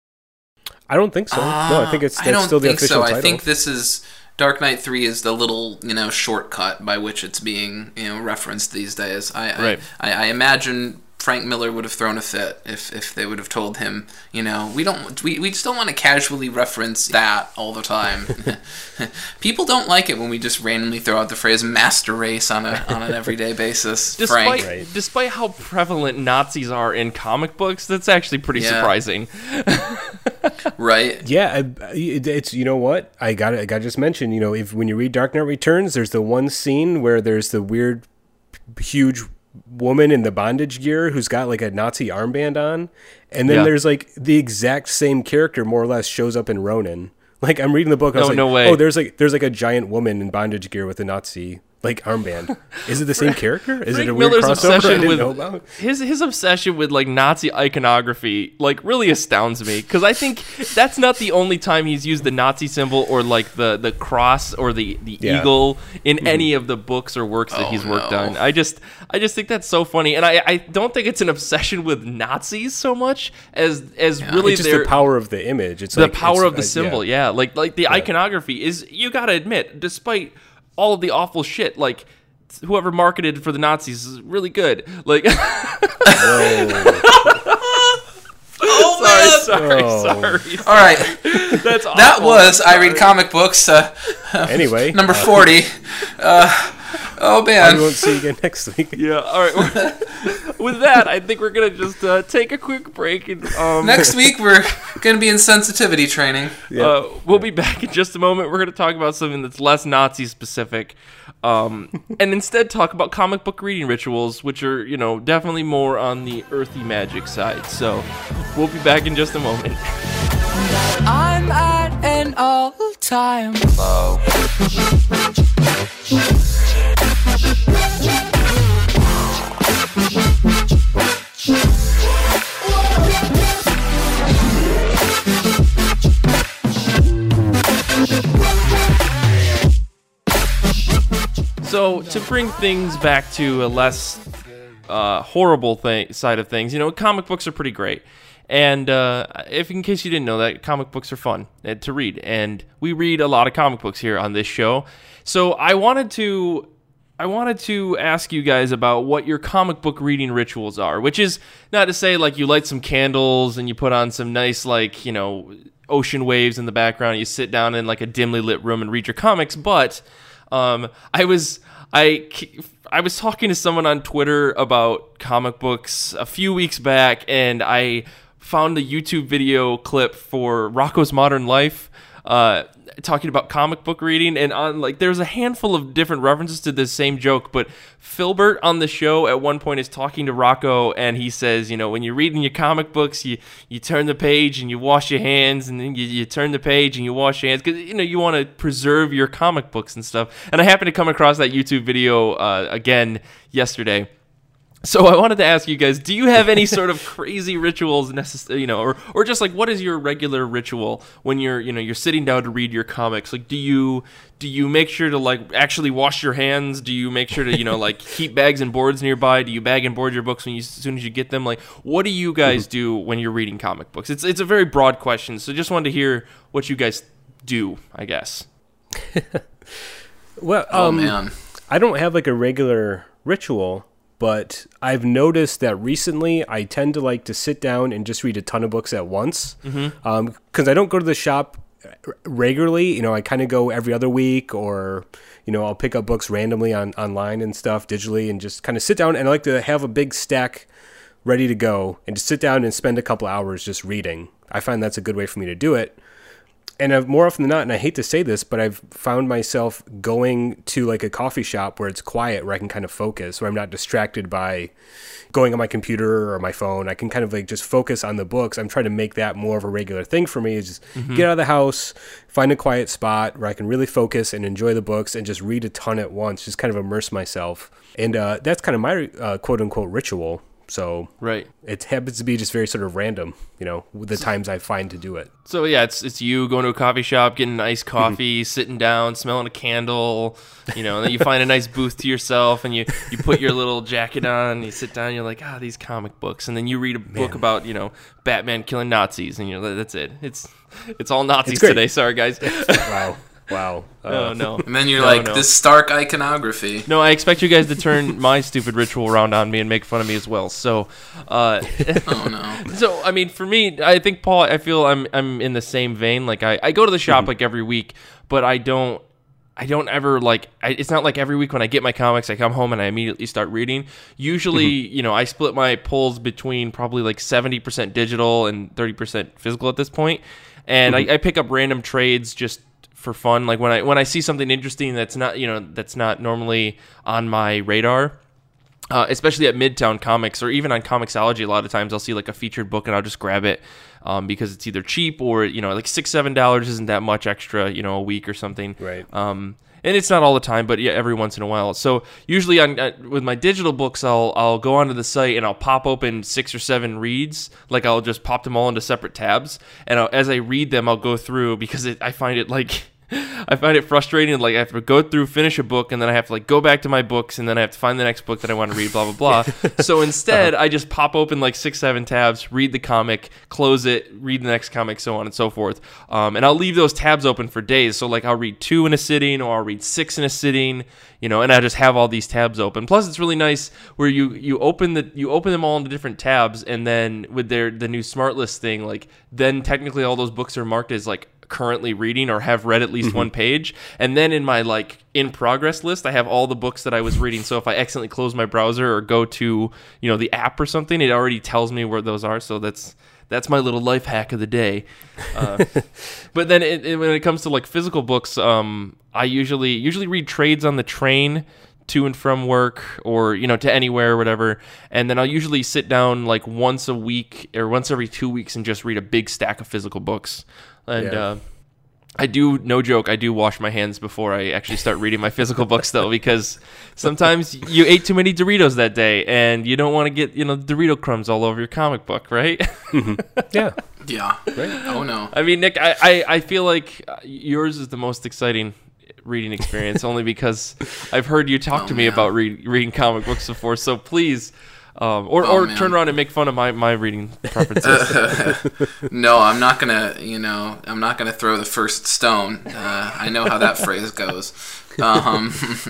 I don't think so. Uh, no, I think it's that's I don't still the think official so. title. I think this is. Dark Knight three is the little, you know, shortcut by which it's being, you know, referenced these days. I right. I, I imagine Frank Miller would have thrown a fit if, if they would have told him, you know, we don't we, we just don't want to casually reference that all the time. People don't like it when we just randomly throw out the phrase master race on a on an everyday basis. Despite Frank. Right. despite how prevalent Nazis are in comic books, that's actually pretty Yeah. surprising. Right? Yeah, I- it's you know what I got. I got to just mention. You know, if when you read Dark Knight Returns, there's the one scene where there's the weird, huge woman in the bondage gear who's got like a Nazi armband on, and then Yeah. there's like the exact same character more or less shows up in Ronin. Like I'm reading the book, I was Oh, like, no way. oh, there's like there's like a giant woman in bondage gear with a Nazi like armband. Is it the same character? Is Frank it a weird Miller's crossover I obsession didn't with know about? his his obsession with like Nazi iconography like really astounds me, because I think that's not the only time he's used the Nazi symbol or like the, the cross or the, the Yeah. eagle in Mm-hmm. any of the books or works that Oh, he's worked no. on. I just I just think that's so funny, and I, I don't think it's an obsession with Nazis so much as as really It's just their the power of the image. It's the like, power it's- of the uh, symbol, yeah. Like like the Yeah. iconography is, you gotta admit, despite all of the awful shit, like whoever marketed for the Nazis is really good. Like, Oh, sorry, man. sorry, Oh. sorry, All right. That's awful. That was I Sorry. Read Comic Books. Uh, Anyway, number uh, forty. Uh, oh we man. won't see you again next week. Yeah. All right. With that, I think we're gonna just uh, take a quick break and um, Next week we're gonna be in sensitivity training. Uh, we'll be back in just a moment. We're going to talk about something that's less Nazi specific, um, and instead talk about comic book reading rituals, which are, you know, definitely more on the earthy magic side. So we'll be back in just a moment. I'm at an all-time Oh. So to bring things back to a less uh, horrible thing side of things, you know, comic books are pretty great. And uh, if in case you didn't know that, comic books are fun uh, to read, and we read a lot of comic books here on this show. So I wanted to I wanted to ask you guys about what your comic book reading rituals are, which is not to say like you light some candles and you put on some nice like, you know, ocean waves in the background, and you sit down in like a dimly lit room and read your comics, but um, I was I I was talking to someone on Twitter about comic books a few weeks back, and I found the YouTube video clip for Rocko's Modern Life, uh, talking about comic book reading, and on like there's a handful of different references to this same joke, but Filbert on the show at one point is talking to Rocko, and he says, you know, when you're reading your comic books, you, you turn the page and you wash your hands, and then you, you turn the page and you wash your hands, because, you know, you want to preserve your comic books and stuff. And I happened to come across that YouTube video uh, again yesterday. So I wanted to ask you guys, do you have any sort of crazy rituals necessary, you know, or, or just like what is your regular ritual when you're, you know, you're sitting down to read your comics? Like, do you do you make sure to like actually wash your hands? Do you make sure to, you know, like keep bags and boards nearby? Do you bag and board your books when you, as soon as you get them? Like, what do you guys do when you're reading comic books? It's it's a very broad question, so just wanted to hear what you guys do, I guess. Well, Oh um, man. I don't have like a regular ritual, but I've noticed that recently I tend to like to sit down and just read a ton of books at once. Mm-hmm. Um, 'cause I don't go to the shop regularly. You know, I kind of go every other week, or, you know, I'll pick up books randomly on online and stuff digitally, and just kind of sit down, and I like to have a big stack ready to go and just sit down and spend a couple hours just reading. I find that's a good way for me to do it. And I've, more often than not, and I hate to say this, but I've found myself going to like a coffee shop where it's quiet, where I can kind of focus, where I'm not distracted by going on my computer or my phone. I can kind of like just focus on the books. I'm trying to make that more of a regular thing for me, is just mm-hmm. get out of the house, find a quiet spot where I can really focus and enjoy the books and just read a ton at once, just kind of immerse myself. And uh, that's kind of my uh, quote unquote ritual. So right, it happens to be just very sort of random, you know, with the times I find to do it. So yeah, it's it's you going to a coffee shop, getting iced coffee, sitting down, smelling a candle, you know, and then you find a nice booth to yourself, and you, you put your little jacket on, and you sit down, and you're like, ah, these comic books, and then you read a book Man. about, you know, Batman killing Nazis, and you know, that's it. It's it's all Nazis It's great. today. Sorry, guys. Wow. Wow. Uh, Oh no. And then you're No, like, no. this stark iconography. No, I expect you guys to turn my stupid ritual around on me and make fun of me as well. So, uh, Oh no. so I mean, for me, I think Paul, I feel I'm I'm in the same vein. Like I, I go to the shop like every week, but I don't I don't ever like. I, it's not like every week when I get my comics, I come home and I immediately start reading. Usually, you know, I split my pulls between probably like seventy percent digital and thirty percent physical at this point, and I, I pick up random trades just for fun. Like when I when I see something interesting that's not, you know, that's not normally on my radar, uh, especially at Midtown Comics or even on Comixology. A lot of times I'll see like a featured book and I'll just grab it um, because it's either cheap or, you know, like six seven dollars isn't that much extra, you know, a week or something. Right. Um, and it's not all the time, but yeah, every once in a while. So usually on uh, with my digital books, I'll I'll go onto the site and I'll pop open six or seven reads. Like I'll just pop them all into separate tabs, and I'll, as I read them, I'll go through because it, I find it like. I find it frustrating. Like I have to go through, finish a book, and then I have to like go back to my books, and then I have to find the next book that I want to read. Blah blah blah. So instead, I just pop open like six, seven tabs, read the comic, close it, read the next comic, so on and so forth. Um, and I'll leave those tabs open for days. So like I'll read two in a sitting, or I'll read six in a sitting. You know, and I just have all these tabs open. Plus, it's really nice where you you open the you open them all into different tabs, and then with their the new Smart List thing, like then technically all those books are marked as like currently reading or have read at least one page, and then in my like in progress list I have all the books that I was reading. So if I accidentally close my browser or go to, you know, the app or something, it already tells me where those are. So that's that's my little life hack of the day. Uh, but then it, it, when it comes to like physical books, um, I usually usually read trades on the train to and from work, or, you know, to anywhere or whatever. And then I'll usually sit down like once a week or once every two weeks and just read a big stack of physical books. And Yeah. uh, I do, no joke, I do wash my hands before I actually start reading my physical books, though, because sometimes you ate too many Doritos that day and you don't want to get, you know, Dorito crumbs all over your comic book, right? Yeah. Yeah. Oh no. I mean, Nick, I, I, I feel like yours is the most exciting reading experience, only because I've heard you talk Oh, to me man. about read, reading comic books before. So please, Um, or Oh, or man. turn around and make fun of my, my reading preferences. No, I'm not gonna. You know, I'm not gonna throw the first stone. Uh, I know how that phrase goes. Um,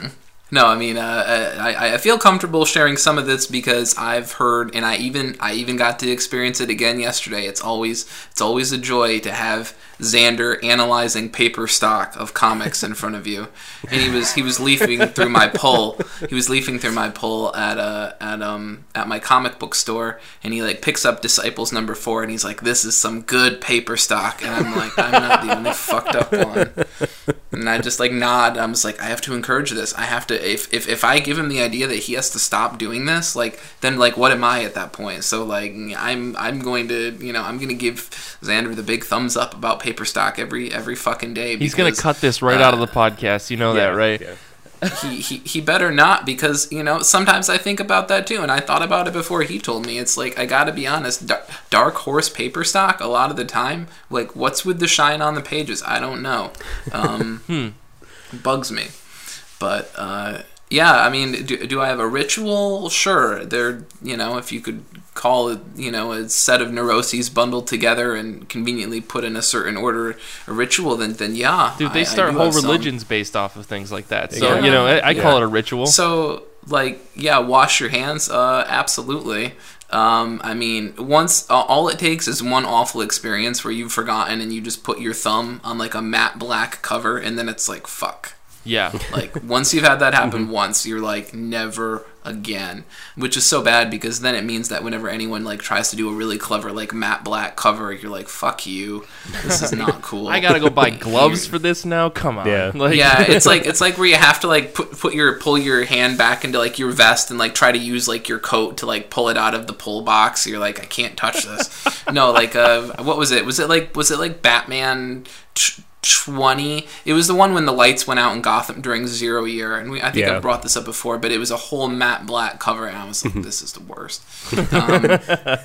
no, I mean, uh, I, I feel comfortable sharing some of this because I've heard, and I even I even got to experience it again yesterday. It's always it's always a joy to have Xander analyzing paper stock of comics in front of you, and he was he was leafing through my pull. He was leafing through my pull at uh at um at my comic book store, and he like picks up Disciples number four, and he's like, "This is some good paper stock," and I'm like, "I'm not the only fucked up one." And I just like nod. I'm just like, I have to encourage this. I have to. If if if I give him the idea that he has to stop doing this, like then like what am I at that point? So like I'm I'm going to you know I'm going to give Xander the big thumbs up about paper stock every every fucking day. He's gonna because, cut this right uh, out of the podcast. You know that, right? Yeah. he, he he better not, because you know sometimes I think about that too, and I thought about it before he told me. It's like I gotta be honest, da- Dark Horse paper stock a lot of the time, like what's with the shine on the pages? I don't know. Um, hmm. Bugs me, but uh, yeah, I mean, do, do I have a ritual? Sure, there. You know, if you could call it, you know, a set of neuroses bundled together and conveniently put in a certain order, a ritual, then then yeah, Dude, they I- I start do whole have some. religions based off of things like that. So Yeah. you know, I, I call Yeah. it a ritual. So, like, yeah, wash your hands. Uh, absolutely. Um, I mean, once uh, all it takes is one awful experience where you've forgotten and you just put your thumb on like a matte black cover, and then it's like fuck. Yeah. Like once you've had that happen once, you're like never again, which is so bad because then it means that whenever anyone like tries to do a really clever like matte black cover, you're like fuck you. This is not cool. I gotta go buy gloves for this now. Come on. Yeah. Like, Yeah, it's like it's like where you have to like put put your pull your hand back into like your vest and like try to use like your coat to like pull it out of the pull box. You're like, I can't touch this. No, like uh, what was it? Was it like was it like Batman t- twenty? It was the one when the lights went out in Gotham during Zero Year, and we, I think Yeah. I brought this up before, but it was a whole matte black cover, and I was like, this is the worst. Um,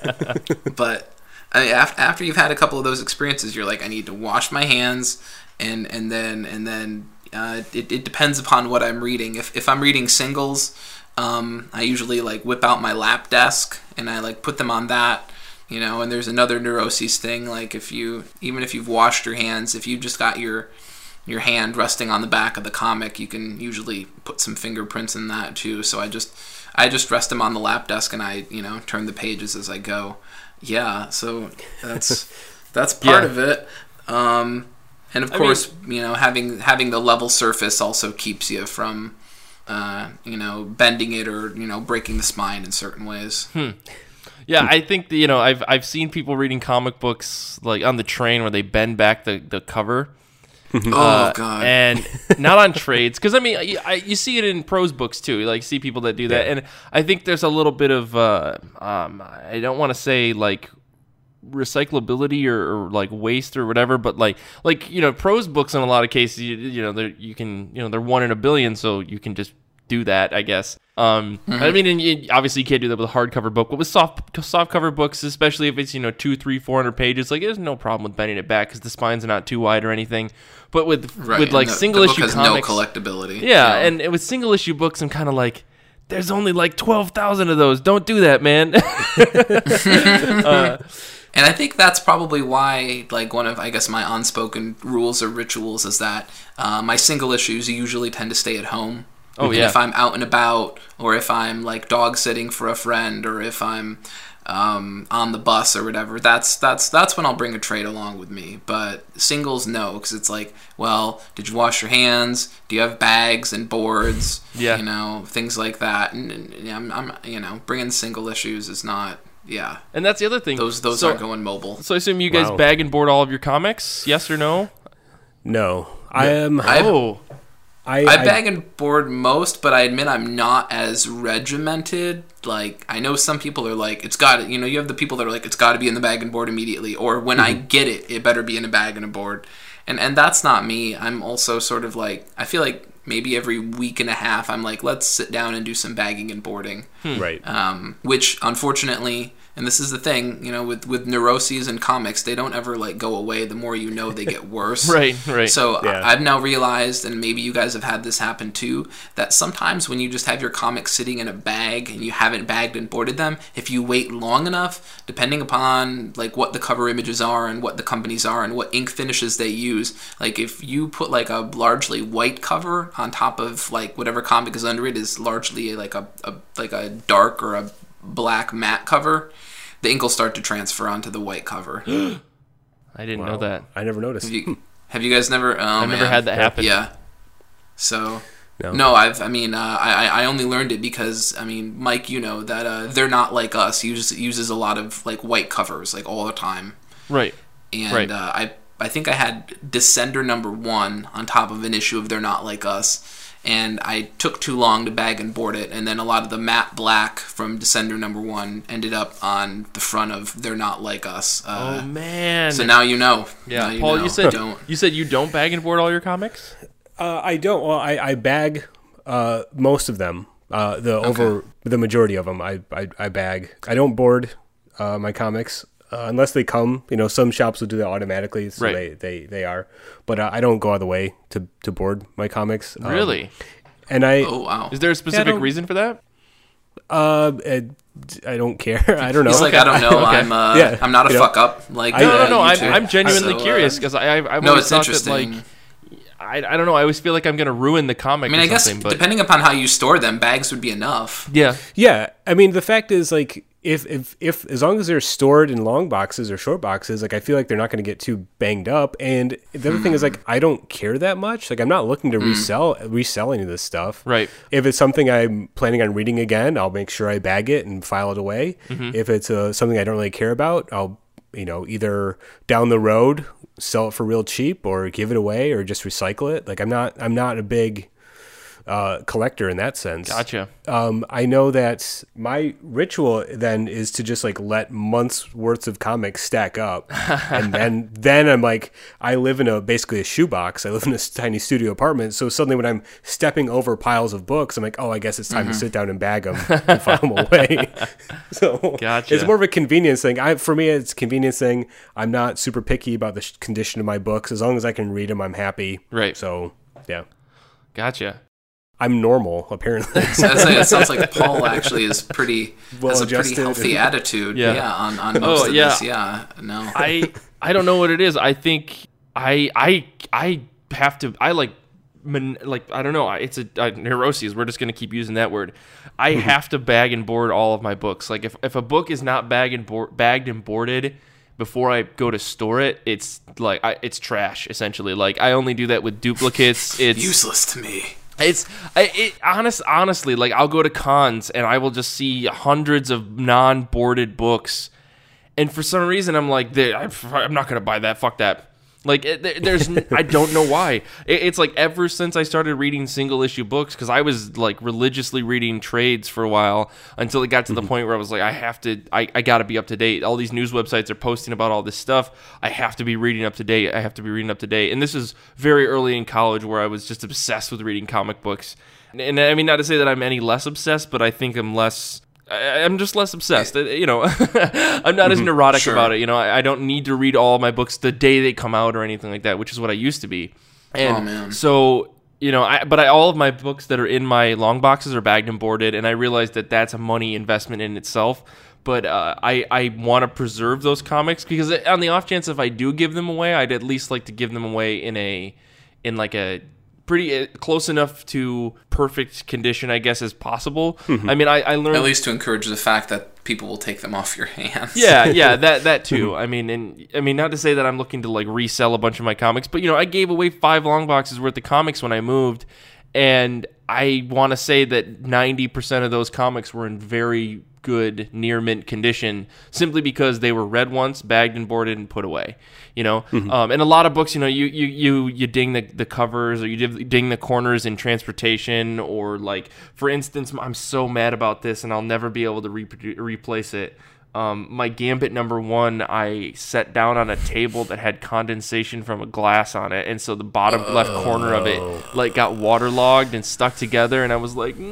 but I mean, after, after you've had a couple of those experiences, you're like, I need to wash my hands, and and then and then uh, it, it depends upon what I'm reading. If if I'm reading singles, um, I usually like whip out my lap desk and I like put them on that, you know. And there's another neuroses thing, like if you even if you've washed your hands, if you just got your your hand resting on the back of the comic, you can usually put some fingerprints in that too. So I just I just rest them on the lap desk and I you know turn the pages as I go. Yeah, so that's that's part Yeah. of it. Um, and of I course, you know, having having the level surface also keeps you from, uh, you know, bending it or you know breaking the spine in certain ways. Yeah, I think that, you know I've I've seen people reading comic books like on the train where they bend back the, the cover. Oh Uh, god! and not on trades, because I mean I, I, you see it in prose books too. You, like see people that do that, Yeah. and I think there's a little bit of uh, um, I don't want to say like recyclability or, or like waste or whatever, but like like you know prose books in a lot of cases you, you know they're you can you know they're one in a billion, so you can just do that, I guess. Um, I mean, and you, obviously you can't do that with a hardcover book, but with soft softcover books, especially if it's you know two, three, four hundred pages, like there's no problem with bending it back because the spines are not too wide or anything. But with Right, with and like the, single the book issue has comics, no collectability. yeah, you know? and with single issue books, I'm kind of like, there's only like twelve thousand of those. Don't do that, man. uh, And I think that's probably why, like, one of, I guess, my unspoken rules or rituals is that uh, my single issues usually tend to stay at home. Oh, and yeah. if I'm out and about, or if I'm, like, dog sitting for a friend, or if I'm um, on the bus or whatever, that's that's that's when I'll bring a trade along with me. But singles, no, because it's like, well, did you wash your hands? Do you have bags and boards? Yeah. You know, things like that. And, and I'm, I'm, you know, bringing single issues is not, yeah. and that's the other thing. Those those so, aren't going mobile. So I assume you guys Wow. bag and board all of your comics? Yes or no? No, I am. I- Oh, I, I bag and board most, but I admit I'm not as regimented. Like, I know some people are like, it's got to, you know, you have the people that are like, it's got to be in the bag and board immediately, or when I get it, it better be in a bag and a board. And and that's not me. I'm also sort of like, I feel like maybe every week and a half, I'm like, let's sit down and do some bagging and boarding. Right. Um, which, unfortunately, and this is the thing, you know, with, with neuroses and comics, they don't ever, like, go away. The more you know, they get worse. Right, right. So Yeah. I, I've now realized, and maybe you guys have had this happen too, that sometimes when you just have your comics sitting in a bag and you haven't bagged and boarded them, if you wait long enough, depending upon, like, what the cover images are and what the companies are and what ink finishes they use, like, if you put, like, a largely white cover on top of, like, whatever comic is under it is largely, like, a, a like a dark or a black matte cover, the ink will start to transfer onto the white cover. I didn't Wow. know that. I never noticed. Have you, have you guys never? Oh, I've never man. had that happen. Yeah. So. No. No, I've. I mean, uh, I I only learned it because I mean, Mike, you know that uh, They're Not Like Us uses uses a lot of like white covers like all the time, Right. and Right. uh, I I think I had Descender number one on top of an issue of They're Not Like Us, and I took too long to bag and board it, and then a lot of the matte black from Descender number one ended up on the front of They're Not Like Us. Uh, Oh man. So now you know. yeah, Now you Paul, know. you said don't. you said you don't bag and board all your comics? Uh, I don't. Well, I, I bag uh, most of them. Uh, the over the majority of them, I, I, I bag. I don't board uh, my comics uh, unless they come. You know, some shops will do that automatically, so Right. they, they, they are. But uh, I don't go out of the way to, to board my comics. Um, Really? And I Oh wow. Is there a specific don't- reason for that? uh I, I don't care. I don't know. He's like, I don't know. Okay. I'm uh, Yeah. I'm not a You know, fuck up. Like, I- No, uh, no, no. you I'm, two. I'm genuinely So, uh, curious because I, I've, I've No, always it's thought interesting. that like I, I don't know. I always feel like I'm gonna ruin the comic. I mean, or I guess something, but depending upon how you store them, bags would be enough. yeah, Yeah, I mean the fact is like if if if as long as they're stored in long boxes or short boxes, like I feel like they're not going to get too banged up. And the other thing is like I don't care that much. Like I'm not looking to resell resell any of this stuff. Right. If it's something I'm planning on reading again, I'll make sure I bag it and file it away. If it's uh, something I don't really care about, I'll you know either down the road sell it for real cheap or give it away or just recycle it. Like I'm not I'm not a big uh, collector in that sense. gotcha. Um, I know that my ritual then is to just like let months worth of comics stack up, and then then I'm like I live in a basically a shoebox. I live in a tiny studio apartment, so suddenly when I'm stepping over piles of books, I'm like, oh, I guess it's time to sit down and bag them and file them away. So Gotcha. it's more of a convenience thing. I for me, it's a convenience thing. I'm not super picky about the sh- condition of my books. As long as I can read them, I'm happy. Right. So yeah, Gotcha. I'm normal apparently. So that's like- it sounds like Paul actually is pretty has a pretty Well-adjusted healthy and- attitude. Yeah. Yeah, on on most Oh, of yeah. this. Yeah, no. I I don't know what it is. I think I I I have to. I like. Man, like I don't know. I- It's a, a neuroses. We're just gonna keep using that word. I have to bag and board all of my books. Like if, if a book is not bag and board, bagged and boarded before I go to store it, it's like I, it's trash essentially. Like I only do that with duplicates. It's Useless to me. It's I, it honest honestly like I'll go to cons and I will just see hundreds of non-boarded books, and for some reason I'm like, "There- I'm not gonna buy that. Fuck that. Like it, there- there's I don't know why. It, it's like ever since I started reading single issue books, because I was like religiously reading trades for a while until it got to the point where I was like, I have to I, I gotta be up to date. All these news websites are posting about all this stuff. I have to be reading up to date. I have to be reading up to date. And this is very early in college where I was just obsessed with reading comic books. And, and I mean, not to say that I'm any less obsessed, but I think I'm less. I- I'm just less obsessed. Uh, You know, I'm not as neurotic Sure. about it. You know, I, I don't need to read all my books the day they come out or anything like that, which is what I used to be. And Oh, man. so, you know, I, but I, all of my books that are in my long boxes are bagged and boarded, and I realized that that's a money investment in itself. But uh, I, I want to preserve those comics because on the off chance if I do give them away, I'd at least like to give them away in a, in like a pretty uh, close enough to perfect condition, I guess, as possible. I mean, I, I learned At least to encourage the fact that people will take them off your hands. yeah, yeah, that that too. I mean, and I mean, not to say that I'm looking to like resell a bunch of my comics, but you know, I gave away five long boxes worth of comics when I moved, and I want to say that ninety percent of those comics were in very good near mint condition, simply because they were read once, bagged and boarded, and put away. You know, um, and a lot of books, you know, you you you you ding the, the covers or you div- ding the corners in transportation, or like, for instance, I'm so mad about this, and I'll never be able to reprodu- replace it. Um, my Gambit number one, I set down on a table that had condensation from a glass on it, and so the bottom oh. left corner of it like got waterlogged and stuck together, and I was like,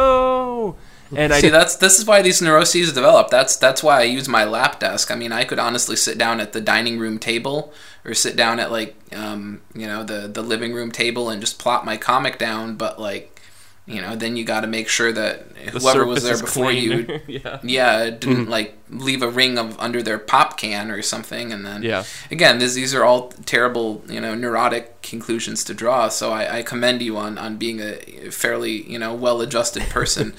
no. And See, I that's this is why these neuroses develop. That's that's why I use my lap desk. I mean, I could honestly sit down at the dining room table or sit down at like um, you know the the living room table and just plop my comic down, but like. You know, then you got to make sure that the whoever was there before clean. you, yeah, yeah, didn't mm-hmm. like leave a ring of under their pop can or something. And then, yeah. again, this, these are all terrible, you know, neurotic conclusions to draw. So I, I commend you on, on being a fairly, you know, well-adjusted person,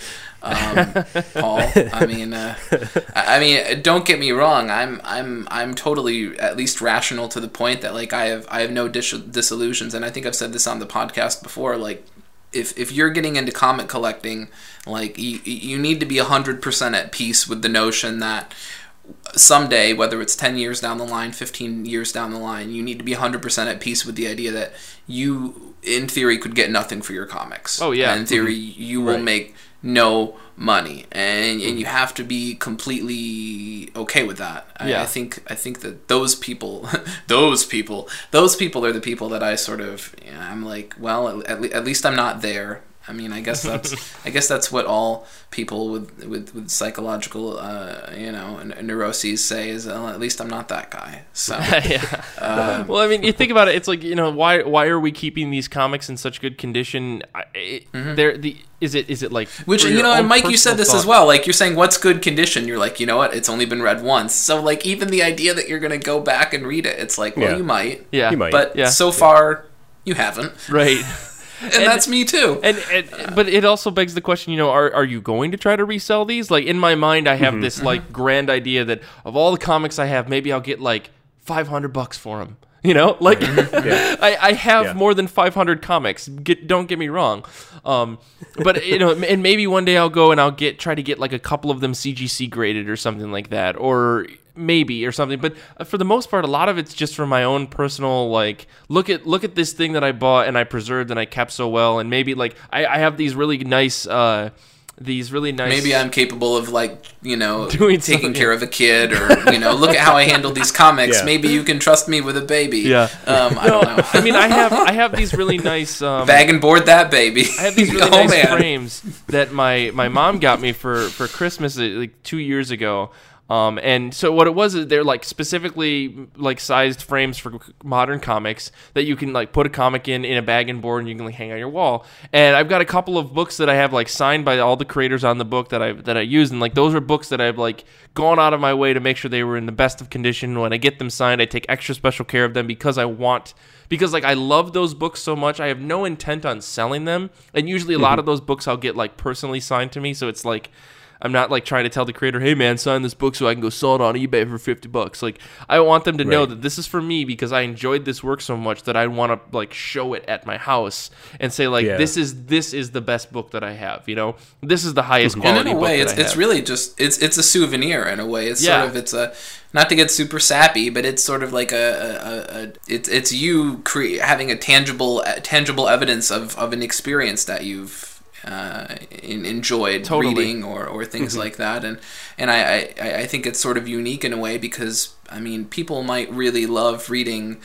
um, Paul. I mean, uh, I mean, don't get me wrong. I'm, I'm, I'm totally at least rational to the point that like I have, I have no dis- disillusions, and I think I've said this on the podcast before, like. If if you're getting into comic collecting, like you you need to be one hundred percent at peace with the notion that someday, whether it's ten years down the line, fifteen years down the line, you need to be one hundred percent at peace with the idea that you, in theory, could get nothing for your comics. Oh, yeah. And in theory, mm-hmm. you will right. make no money, and and you have to be completely okay with that. Yeah. I, I think I think that those people, those people, those people are the people that I sort of, you know, I'm like, well, at, le- at least I'm not there. I mean, I guess that's I guess that's what all people with with, with psychological, uh, you know, neuroses say is, well, at least I'm not that guy. So, yeah. um, well, I mean, you think about it. It's like, you know, why why are we keeping these comics in such good condition? It, mm-hmm. They're the is it is it like which you know, and Mike, you said this thought? as well. Like you're saying, what's good condition? You're like, you know what? It's only been read once. So like even the idea that you're gonna go back and read it, it's like, well, yeah. you might, yeah, you might, but yeah. so far you haven't, right? And, and that's me too. And, and but it also begs the question, you know, are are you going to try to resell these? Like in my mind, I have mm-hmm. this like grand idea that of all the comics I have, maybe I'll get like five hundred bucks for them. You know, like yeah. I, I have yeah. more than five hundred comics. Get, don't get me wrong, um, but you know, and maybe one day I'll go and I'll get try to get like a couple of them C G C graded or something like that, or maybe or something. But for the most part, a lot of it's just for my own personal like look at look at this thing that I bought and I preserved and I kept so well, and maybe like I, I have these really nice. Uh, These really nice. Maybe I'm capable of like you know Doing taking something. care of a kid, or you know look at how I handle these comics. Yeah. Maybe you can trust me with a baby. Yeah. Um, I no, don't know. I mean I have I have these really nice um, bag and board that baby. I have these really oh, nice man. frames that my my mom got me for for Christmas like two years ago. Um, and so what it was is they're like specifically like sized frames for modern comics that you can like put a comic in in a bag and board and you can like hang on your wall. And I've got a couple of books that I have like signed by all the creators on the book that I that I use, and like those are books that I've like gone out of my way to make sure they were in the best of condition. When I get them signed, I take extra special care of them because I want because like I love those books so much. I have no intent on selling them, and usually a lot of those books I'll get like personally signed to me, so it's like I'm not like trying to tell the creator, hey man, sign this book so I can go sell it on eBay for fifty bucks. Like I want them to know Right. that this is for me because I enjoyed this work so much that I want to like show it at my house and say like Yeah. this is this is the best book that I have. You know, this is the highest And quality. in a way, book it's that I it's have. really just it's it's a souvenir in a way. It's Yeah. sort of it's a not to get super sappy, but it's sort of like a, a, a it's it's you cre- having a tangible uh, tangible evidence of, of an experience that you've uh, in, enjoyed Totally. reading or, or things like that, and and I, I I think it's sort of unique in a way because I mean people might really love reading.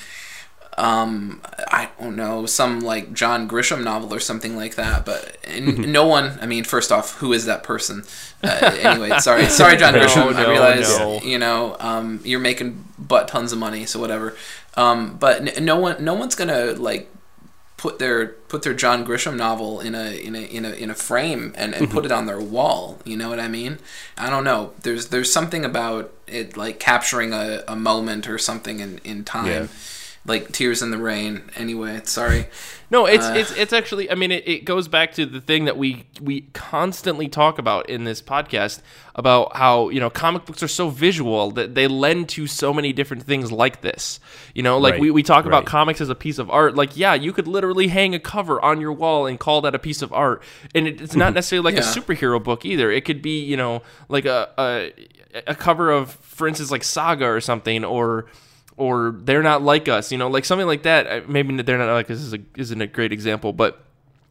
Um, I don't know, some like John Grisham novel or something like that, but n- no one, I mean, first off, who is that person? Uh, anyway, sorry, sorry, John No, Grisham, I no, realize, no. you know, um, you're making butt tons of money, so whatever. Um, but n- no one, no one's gonna like put their put their John Grisham novel in a in a in a in a frame and, and put it on their wall. You know what I mean? I don't know. There's there's something about it like capturing a, a moment or something in, in time. Yeah. Like Tears in the Rain. Anyway, sorry. No, it's Uh, it's it's actually. I mean, it, it goes back to the thing that we we constantly talk about in this podcast about how you know comic books are so visual that they lend to so many different things like this. You know, like Right, we, we talk about right. comics as a piece of art. Like, yeah, you could literally hang a cover on your wall and call that a piece of art, and it, it's not necessarily like Yeah. a superhero book either. It could be you know like a a, a cover of, for instance, like Saga or something, or. Or They're Not Like Us, you know, like something like that. Maybe They're Not Like Us is a, isn't a great example, but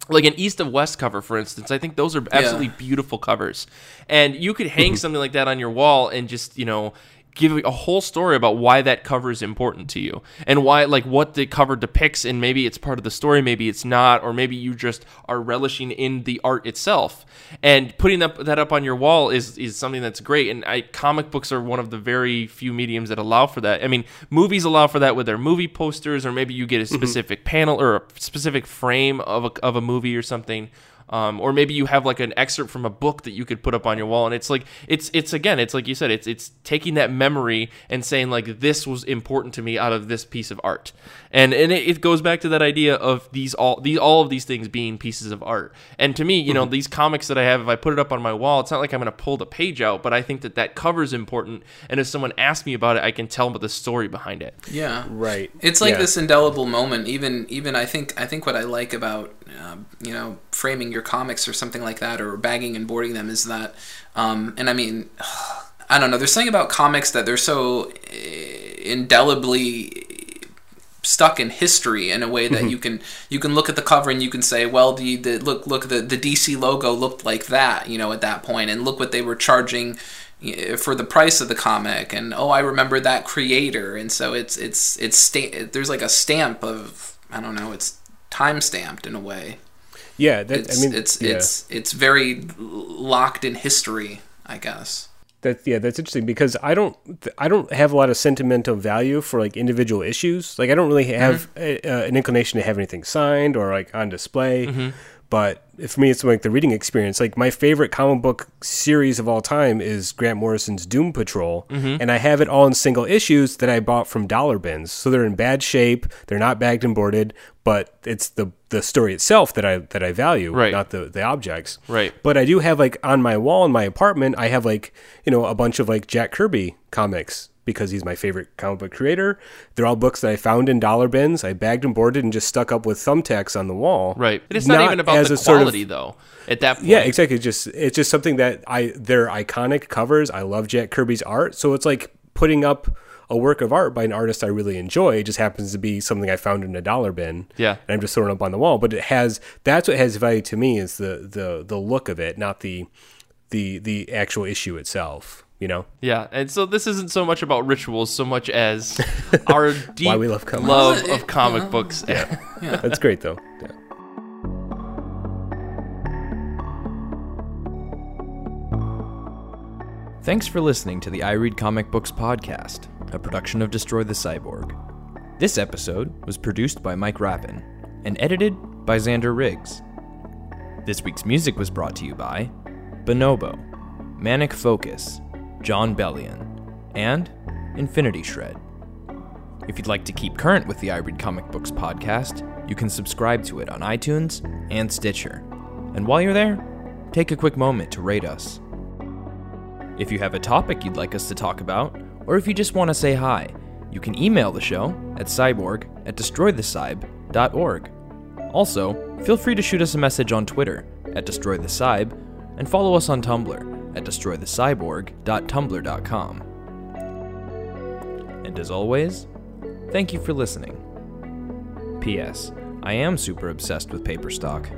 like an East of West cover, for instance. I think those are absolutely Yeah. beautiful covers. And you could hang something like that on your wall and just, you know, give a whole story about why that cover is important to you and why, like, what the cover depicts, and maybe it's part of the story, maybe it's not, or maybe you just are relishing in the art itself. And putting up, that up on your wall is is something that's great. And I, comic books are one of the very few mediums that allow for that. I mean, movies allow for that with their movie posters, or maybe you get a specific panel or a specific frame of a, of a movie or something. Um, or maybe you have like an excerpt from a book that you could put up on your wall, and it's like it's it's again it's like you said, it's it's taking that memory and saying like, this was important to me out of this piece of art, and and it, it goes back to that idea of these all these all of these things being pieces of art. And to me, you know, these comics that I have, if I put it up on my wall, it's not like I'm going to pull the page out, but I think that that cover is important, and if someone asks me about it, I can tell them about the story behind it. Yeah, Right. It's like Yeah. this indelible moment. Even even I think I think what I like about um, you know, framing your comics or something like that, or bagging and boarding them, is that, um, and I mean, I don't know. There's something about comics that they're so indelibly stuck in history in a way that you can you can look at the cover and you can say, well, the, the look look the the D C logo looked like that, you know, at that point, and look what they were charging for the price of the comic, and oh, I remember that creator, and so it's it's it's sta- there's like a stamp of, I don't know, it's time stamped in a way. Yeah, that, It's I mean, it's yeah. it's it's very locked in history, I guess. That yeah, that's interesting, because I don't I don't have a lot of sentimental value for like individual issues. Like I don't really have a, uh, an inclination to have anything signed or like on display. But for me, it's like the reading experience. Like my favorite comic book series of all time is Grant Morrison's Doom Patrol, and I have it all in single issues that I bought from dollar bins. So they're in bad shape. They're not bagged and boarded, but it's the the story itself that I that I value, Right. not the the objects. Right. But I do have like on my wall in my apartment, I have like, you know, a bunch of like Jack Kirby comics, because he's my favorite comic book creator. They're all books that I found in dollar bins. I bagged and boarded and just stuck up with thumbtacks on the wall. Right. And it's not, even about as the a sort of- quality, though, at that point. Yeah, exactly. It's just it's just something that I they're iconic covers. I love Jack Kirby's art, so it's like putting up a work of art by an artist I really enjoy. It just happens to be something I found in a dollar bin. Yeah. And I'm just throwing it up on the wall. But it has that's what has value to me, is the the the look of it, not the the the actual issue itself. You know? Yeah, and so this isn't so much about rituals so much as our deep Why we love comics. love Well, of it- comic yeah. books. Yeah. That's great though. Yeah. Thanks for listening to the I Read Comic Books podcast, a production of Destroy the Cyborg. This episode was produced by Mike Rappin and edited by Xander Riggs. This week's music was brought to you by Bonobo, Manic Focus, John Bellion, and Infinity Shred. If you'd like to keep current with the I Read Comic Books podcast, you can subscribe to it on iTunes and Stitcher. And while you're there, take a quick moment to rate us. If you have a topic you'd like us to talk about, or if you just want to say hi, you can email the show at cyborg at destroy the cyb dot org. Also, feel free to shoot us a message on Twitter at destroythecyb, and follow us on Tumblr at destroy the cyborg dot tumblr dot com. And as always, thank you for listening. P S. I am super obsessed with paper stock.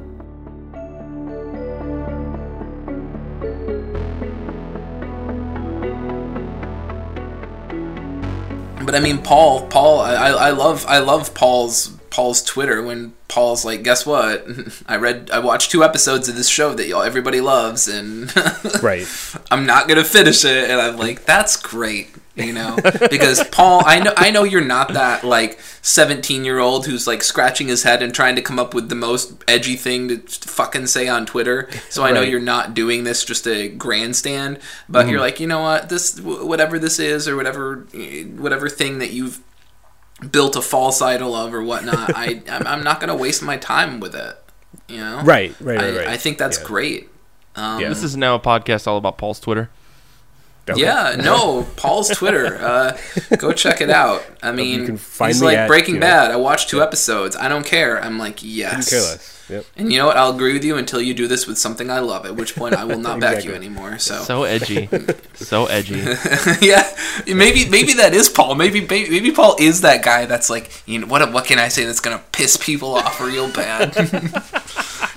But I mean, Paul, Paul, I, I love, I love Paul's Paul's Twitter when Paul's like, guess what? I read, I watched two episodes of this show that y'all everybody loves, and Right. I'm not gonna finish it. And I'm like, that's great, you know, because Paul, I know, I know you're not that like seventeen year old who's like scratching his head and trying to come up with the most edgy thing to fucking say on Twitter. So I know Right. you're not doing this just a grandstand, but you're like, you know what, this whatever this is or whatever whatever thing that you've built a false idol of or whatnot, I I'm, I'm not gonna waste my time with it. You know, Right, right, right, I, right. I think that's Yeah. great. Um, Yeah. This is now a podcast all about Paul's Twitter. Okay. Yeah, no, Paul's Twitter. Uh, go check it out. I mean, can find he's me like at, Breaking you know, Bad. I watched two episodes. I don't care. I'm like, yes. Couldn't care less. Yep. And you know what? I'll agree with you until you do this with something I love, at which point I will not back you Exactly. anymore. So, So edgy. So edgy. yeah, maybe maybe that is Paul. Maybe, maybe maybe Paul is that guy that's like, you know, what what can I say that's gonna piss people off real bad?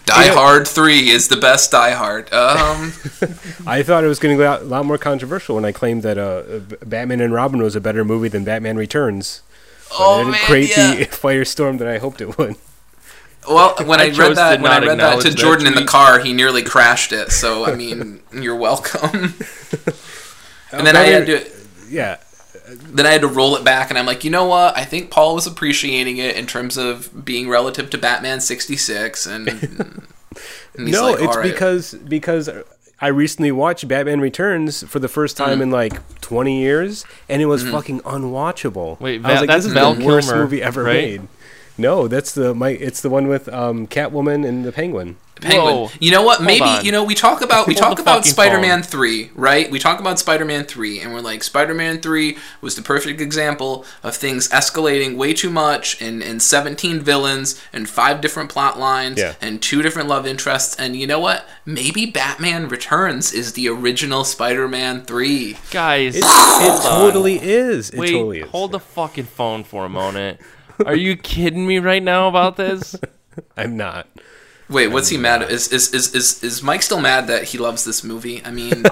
Die Hard three is the best Die Hard. Um, I thought it was going to go a lot more controversial when I claimed that uh, Batman and Robin was a better movie than Batman Returns. But oh it didn't man, create yeah. the firestorm that I hoped it would. Well, when I, I read chose that, to when I not read that to acknowledge that Jordan in the tweet. car, he nearly crashed it. So I mean, you're welcome. And then I Better- had to. Yeah. Then I had to roll it back, and I'm like, you know what? I think Paul was appreciating it in terms of being relative to Batman sixty-six, and, and he's No, like, it's all right. because because I recently watched Batman Returns for the first time Mm. in like twenty years, and it was fucking unwatchable. Wait, I Val- was like, that's this is Val the worst Kilmer, movie ever right? made. No, that's the my. It's the one with um, Catwoman and the Penguin. Penguin. Whoa. You know what? Hold Maybe on. you know we talk about we Hold talk the about fucking Spider-Man phone. three, right? We talk about Spider-Man three, and we're like, Spider-Man three was the perfect example of things escalating way too much, and and seventeen villains, and five different plot lines, Yeah. and two different love interests. And you know what? Maybe Batman Returns is the original Spider-Man three. Guys, It, hold it on. totally is. It Wait, totally is. hold the fucking phone for a moment. Are you kidding me right now about this? I'm not. Wait, what's he mad at? Is is, is is is Mike still mad that he loves this movie? I mean,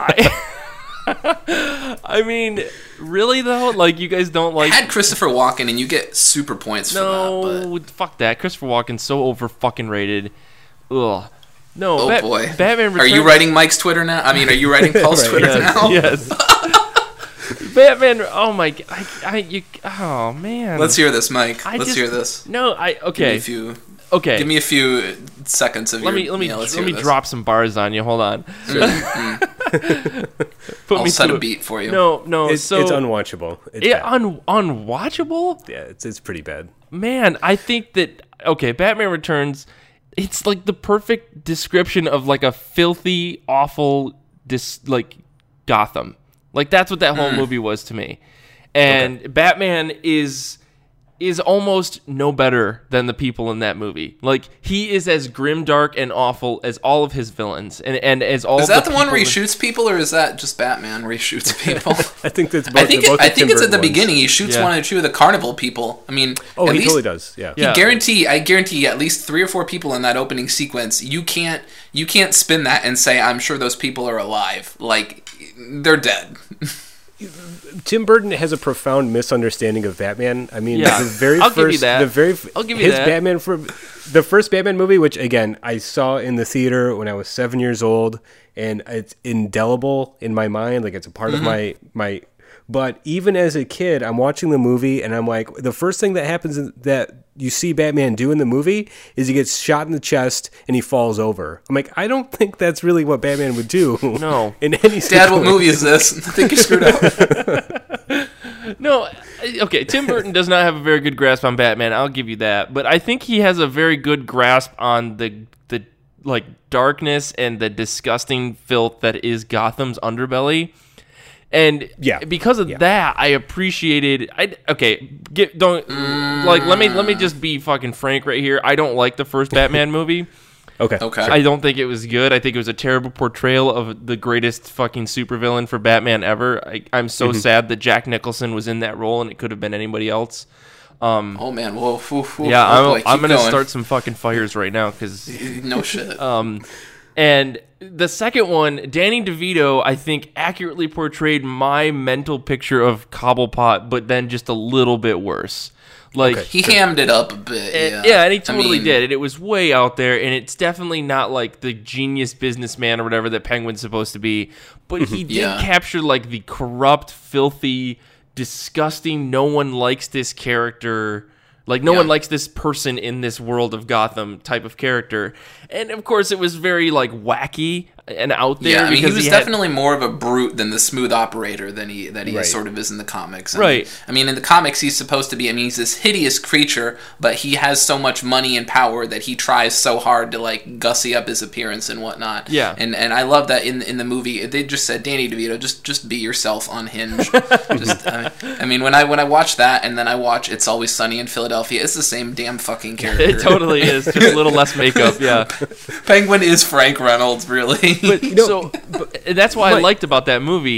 I, I mean, really though? Like, you guys don't like... had Christopher Walken, and you get super points for that. No, fuck that. Christopher Walken's so over fucking rated. Ugh. No, Oh Bat- boy. Batman Are you Returns- writing Mike's Twitter now? I mean, are you writing Paul's Right, Twitter Yes, now? yes. Batman, oh my god. I, I, you, oh man. Let's hear this, Mike. I Let's just- hear this. No, I, Give me okay. a few. Okay. Give me a few seconds of let your. me let me yeah, let's let hear me this. drop some bars on you. Hold on. Put I'll me set to a it. beat for you. No, no. It's, so it's unwatchable. It's yeah, bad. un, unwatchable. yeah, it's it's pretty bad. Man, I think that okay, Batman Returns, it's like the perfect description of like a filthy, awful, dis like Gotham. Like that's what that whole movie was to me. And Batman is is almost no better than the people in that movie. Like he is as grimdark and awful as all of his villains, and and as all. Is that the, the one where he people- shoots people, or is that just Batman where he shoots people? I think that's both. I think both it, I the think Tim it's at the Burton ones. beginning. He shoots Yeah. one or two of the carnival people. I mean, Oh, at he least, totally does. Yeah. Yeah. Guarantee, I guarantee, at least three or four people in that opening sequence. You can't, you can't spin that and say, "I'm sure those people are alive." Like, they're dead. Tim Burton has a profound misunderstanding of Batman. I mean, Yeah. the very I'll first, give you that. the very, I'll give you his that. Batman for the first Batman movie, which again I saw in the theater when I was seven years old, and it's indelible in my mind. Like it's a part Mm-hmm. of my my. But even as a kid, I'm watching the movie, and I'm like, the first thing that happens in, that you see Batman do in the movie is he gets shot in the chest and he falls over. I'm like, I don't think that's really what Batman would do. No. in any Dad, what situation. movie is this? I think you're screwed up. No, I- okay. Tim Burton does not have a very good grasp on Batman. I'll give you that, but I think he has a very good grasp on the the like darkness and the disgusting filth that is Gotham's underbelly. And Yeah. because of Yeah. that, I appreciated. I okay. Get don't like. Let me let me just be fucking frank right here. I don't like the first Batman movie. Okay. Okay. I don't think it was good. I think it was a terrible portrayal of the greatest fucking supervillain for Batman ever. I, I'm so Mm-hmm. sad that Jack Nicholson was in that role and it could have been anybody else. Oh man, whoa, whoa, whoa. Yeah, oh, I'm, boy, I'm keep gonna going. start some fucking fires right now because. No shit. Um, and the second one, Danny DeVito, I think accurately portrayed my mental picture of Cobblepot, but then just a little bit worse. Like he hammed it up a bit. And, yeah, yeah, and he I totally mean, did. And it was way out there, and it's definitely not like the genius businessman or whatever that Penguin's supposed to be. But he did Yeah. capture like the corrupt, filthy, disgusting, no one likes this character. Like, no Yeah. one likes this person in this world of Gotham type of character. And, of course, it was very, like, wacky and out there. Yeah, I mean, he because was had- definitely more of a brute than the smooth operator than he that he Right. sort of is in the comics. I Right. Mean, I mean, in the comics, he's supposed to be. I mean, he's this hideous creature, but he has so much money and power that he tries so hard to like gussy up his appearance and whatnot. Yeah. and and I love that in in the movie they just said, Danny DeVito, just just be yourself, unhinged. just, I mean, I mean, when I when I watch that and then I watch It's Always Sunny in Philadelphia, it's the same damn fucking character. It totally is. Just a little less makeup, yeah. Penguin is Frank Reynolds, really. But so but that's why I Mike- liked about that movie.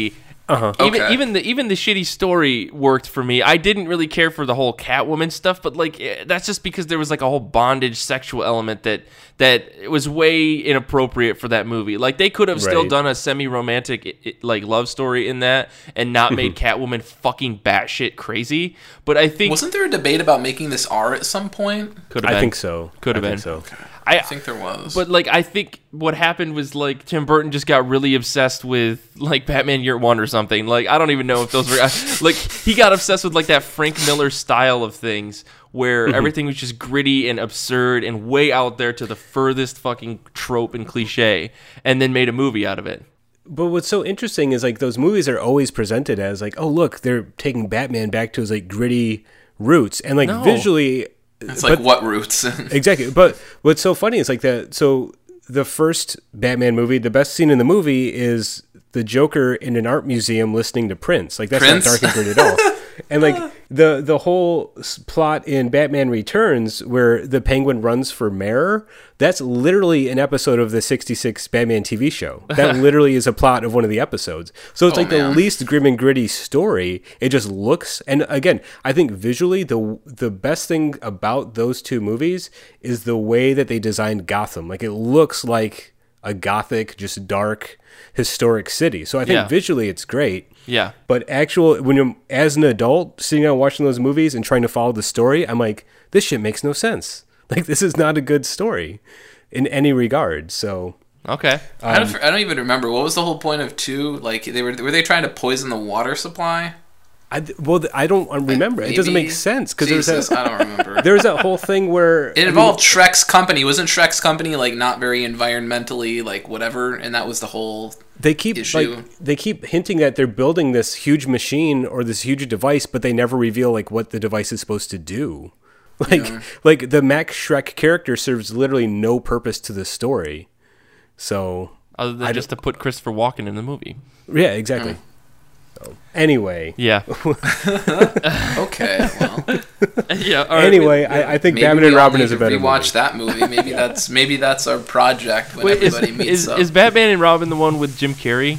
Uh-huh. Even Okay. even the even the shitty story worked for me. I didn't really care for the whole Catwoman stuff, but like eh, that's just because there was like a whole bondage sexual element that that was way inappropriate for that movie. Like they could have still Right. done a semi-romantic i- i- like love story in that and not made Catwoman fucking batshit crazy. But I think Wasn't there a debate about making this R at some point? could have been. I think so. Could have I been. think so. I, I think there was. But like I think what happened was like Tim Burton just got really obsessed with like Batman Year One or something. Like I don't even know if those were like he got obsessed with like that Frank Miller style of things where everything was just gritty and absurd and way out there to the furthest fucking trope and cliche, and then made a movie out of it. But what's so interesting is like those movies are always presented as like, oh look, they're taking Batman back to his like gritty roots, and like No. visually, it's like what roots? exactly. But what's so funny is like that. So the first Batman movie, the best scene in the movie is the Joker in an art museum listening to Prince. Like that's Prince? not dark and gritty at all. And like the the whole s- plot in Batman Returns, where the Penguin runs for mayor, that's literally an episode of the sixty-six Batman T V show. That literally is a plot of one of the episodes. So it's Oh, like the man. least grim and gritty story. It just looks, and again, I think visually the the best thing about those two movies is the way that they designed Gotham. Like it looks like a gothic, just dark, historic city. So I think Yeah. visually it's great. Yeah. But actual, when you're as an adult sitting down watching those movies and trying to follow the story, I'm like, this shit makes no sense. Like this is not a good story in any regard. So Okay. I, don't, I don't even remember. What was the whole point of two? Like they were were they trying to poison the water supply? I well, I don't remember. It doesn't Maybe. make sense because there's Jesus, that I don't remember. there was that whole thing where It involved Shrek's company. Wasn't Shrek's company like not very environmentally like whatever? And that was the whole. they keep issue. like they keep hinting that they're building this huge machine or this huge device, but they never reveal like what the device is supposed to do. Like like the Max Shrek character serves literally no purpose to the story. So Other than just to put Christopher Walken in the movie. yeah, exactly. So, anyway, Yeah. Okay, well, yeah. All right. anyway, I, I think maybe Batman we and all Robin need is a to better rewatch movie. that movie. Maybe that's maybe that's our project when Wait, is, everybody meets is, up. is Batman and Robin the one with Jim Carrey?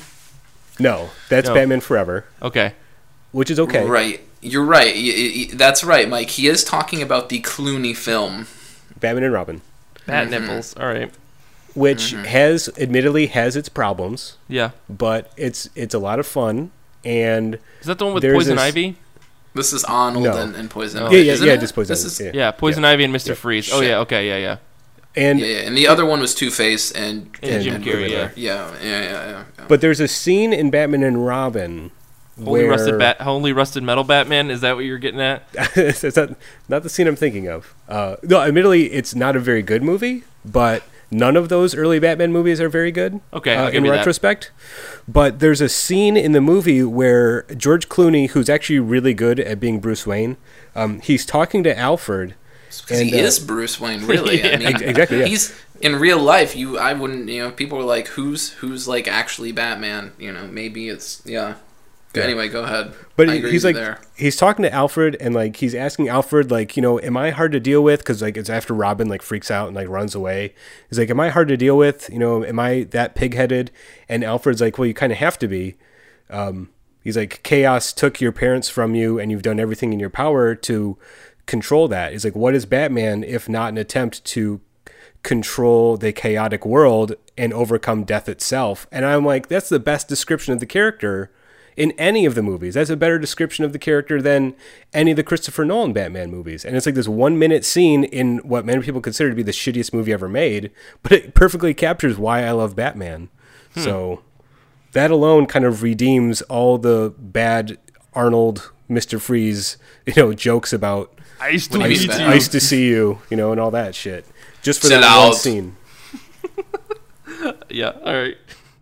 No, that's No. Batman Forever, Okay. which is okay. Right, you're right. Y- y- y- That's right, Mike. He is talking about the Clooney film. Batman and Robin, Bat nipples. All right. which Mm-hmm. has admittedly has its problems, Yeah. but it's it's a lot of fun. And Is that the one with There's Poison this- Ivy? This is Arnold No. and, and Poison. Oh. yeah, yeah, Isn't yeah, it? just Poison This Ivy, is, Yeah, Poison Ivy and Mister Yeah. Freeze. Oh Shit. yeah. Okay. Yeah. Yeah. and yeah, yeah, and the other one was Two Face and, And Jim Carrey, yeah. yeah, yeah, yeah, yeah, yeah. but there's a scene in Batman and Robin Holy where rusted bat. Holy rusted metal Batman. Is that what you're getting at? it's not, not the scene I'm thinking of. Uh, no, admittedly, it's not a very good movie, but none of those early Batman movies are very good. Okay, I'll uh, give in you that. retrospect. But there's a scene in the movie where George Clooney, who's actually really good at being Bruce Wayne, um, he's talking to Alfred. Because he and, uh, is Bruce Wayne, really. I mean, Ex- exactly, yeah. He's in real life. You, I wouldn't. You know, people were like, "Who's who's like actually Batman?" You know, maybe it's yeah. Yeah. Anyway, go ahead. But I agree he's with like, you there. he's talking to Alfred, and like he's asking Alfred, like, you know, am I hard to deal with? Because like it's after Robin like freaks out and like runs away. He's like, am I hard to deal with? You know, am I that pigheaded? And Alfred's like, well, you kind of have to be. Um, he's like, chaos took your parents from you, and you've done everything in your power to control that. He's like, what is Batman if not an attempt to control the chaotic world and overcome death itself? And I'm like, that's the best description of the character in any of the movies. That's a better description of the character than any of the Christopher Nolan Batman movies. And it's like this one minute scene in what many people consider to be the shittiest movie ever made, but it perfectly captures why I love Batman. Hmm. So that alone kind of redeems all the bad Arnold, Mister Freeze, you know, jokes about I used to What do you meet mean you. bad? nice to see you, you know, and all that shit. Just for Chill that one out. scene. Yeah. All right.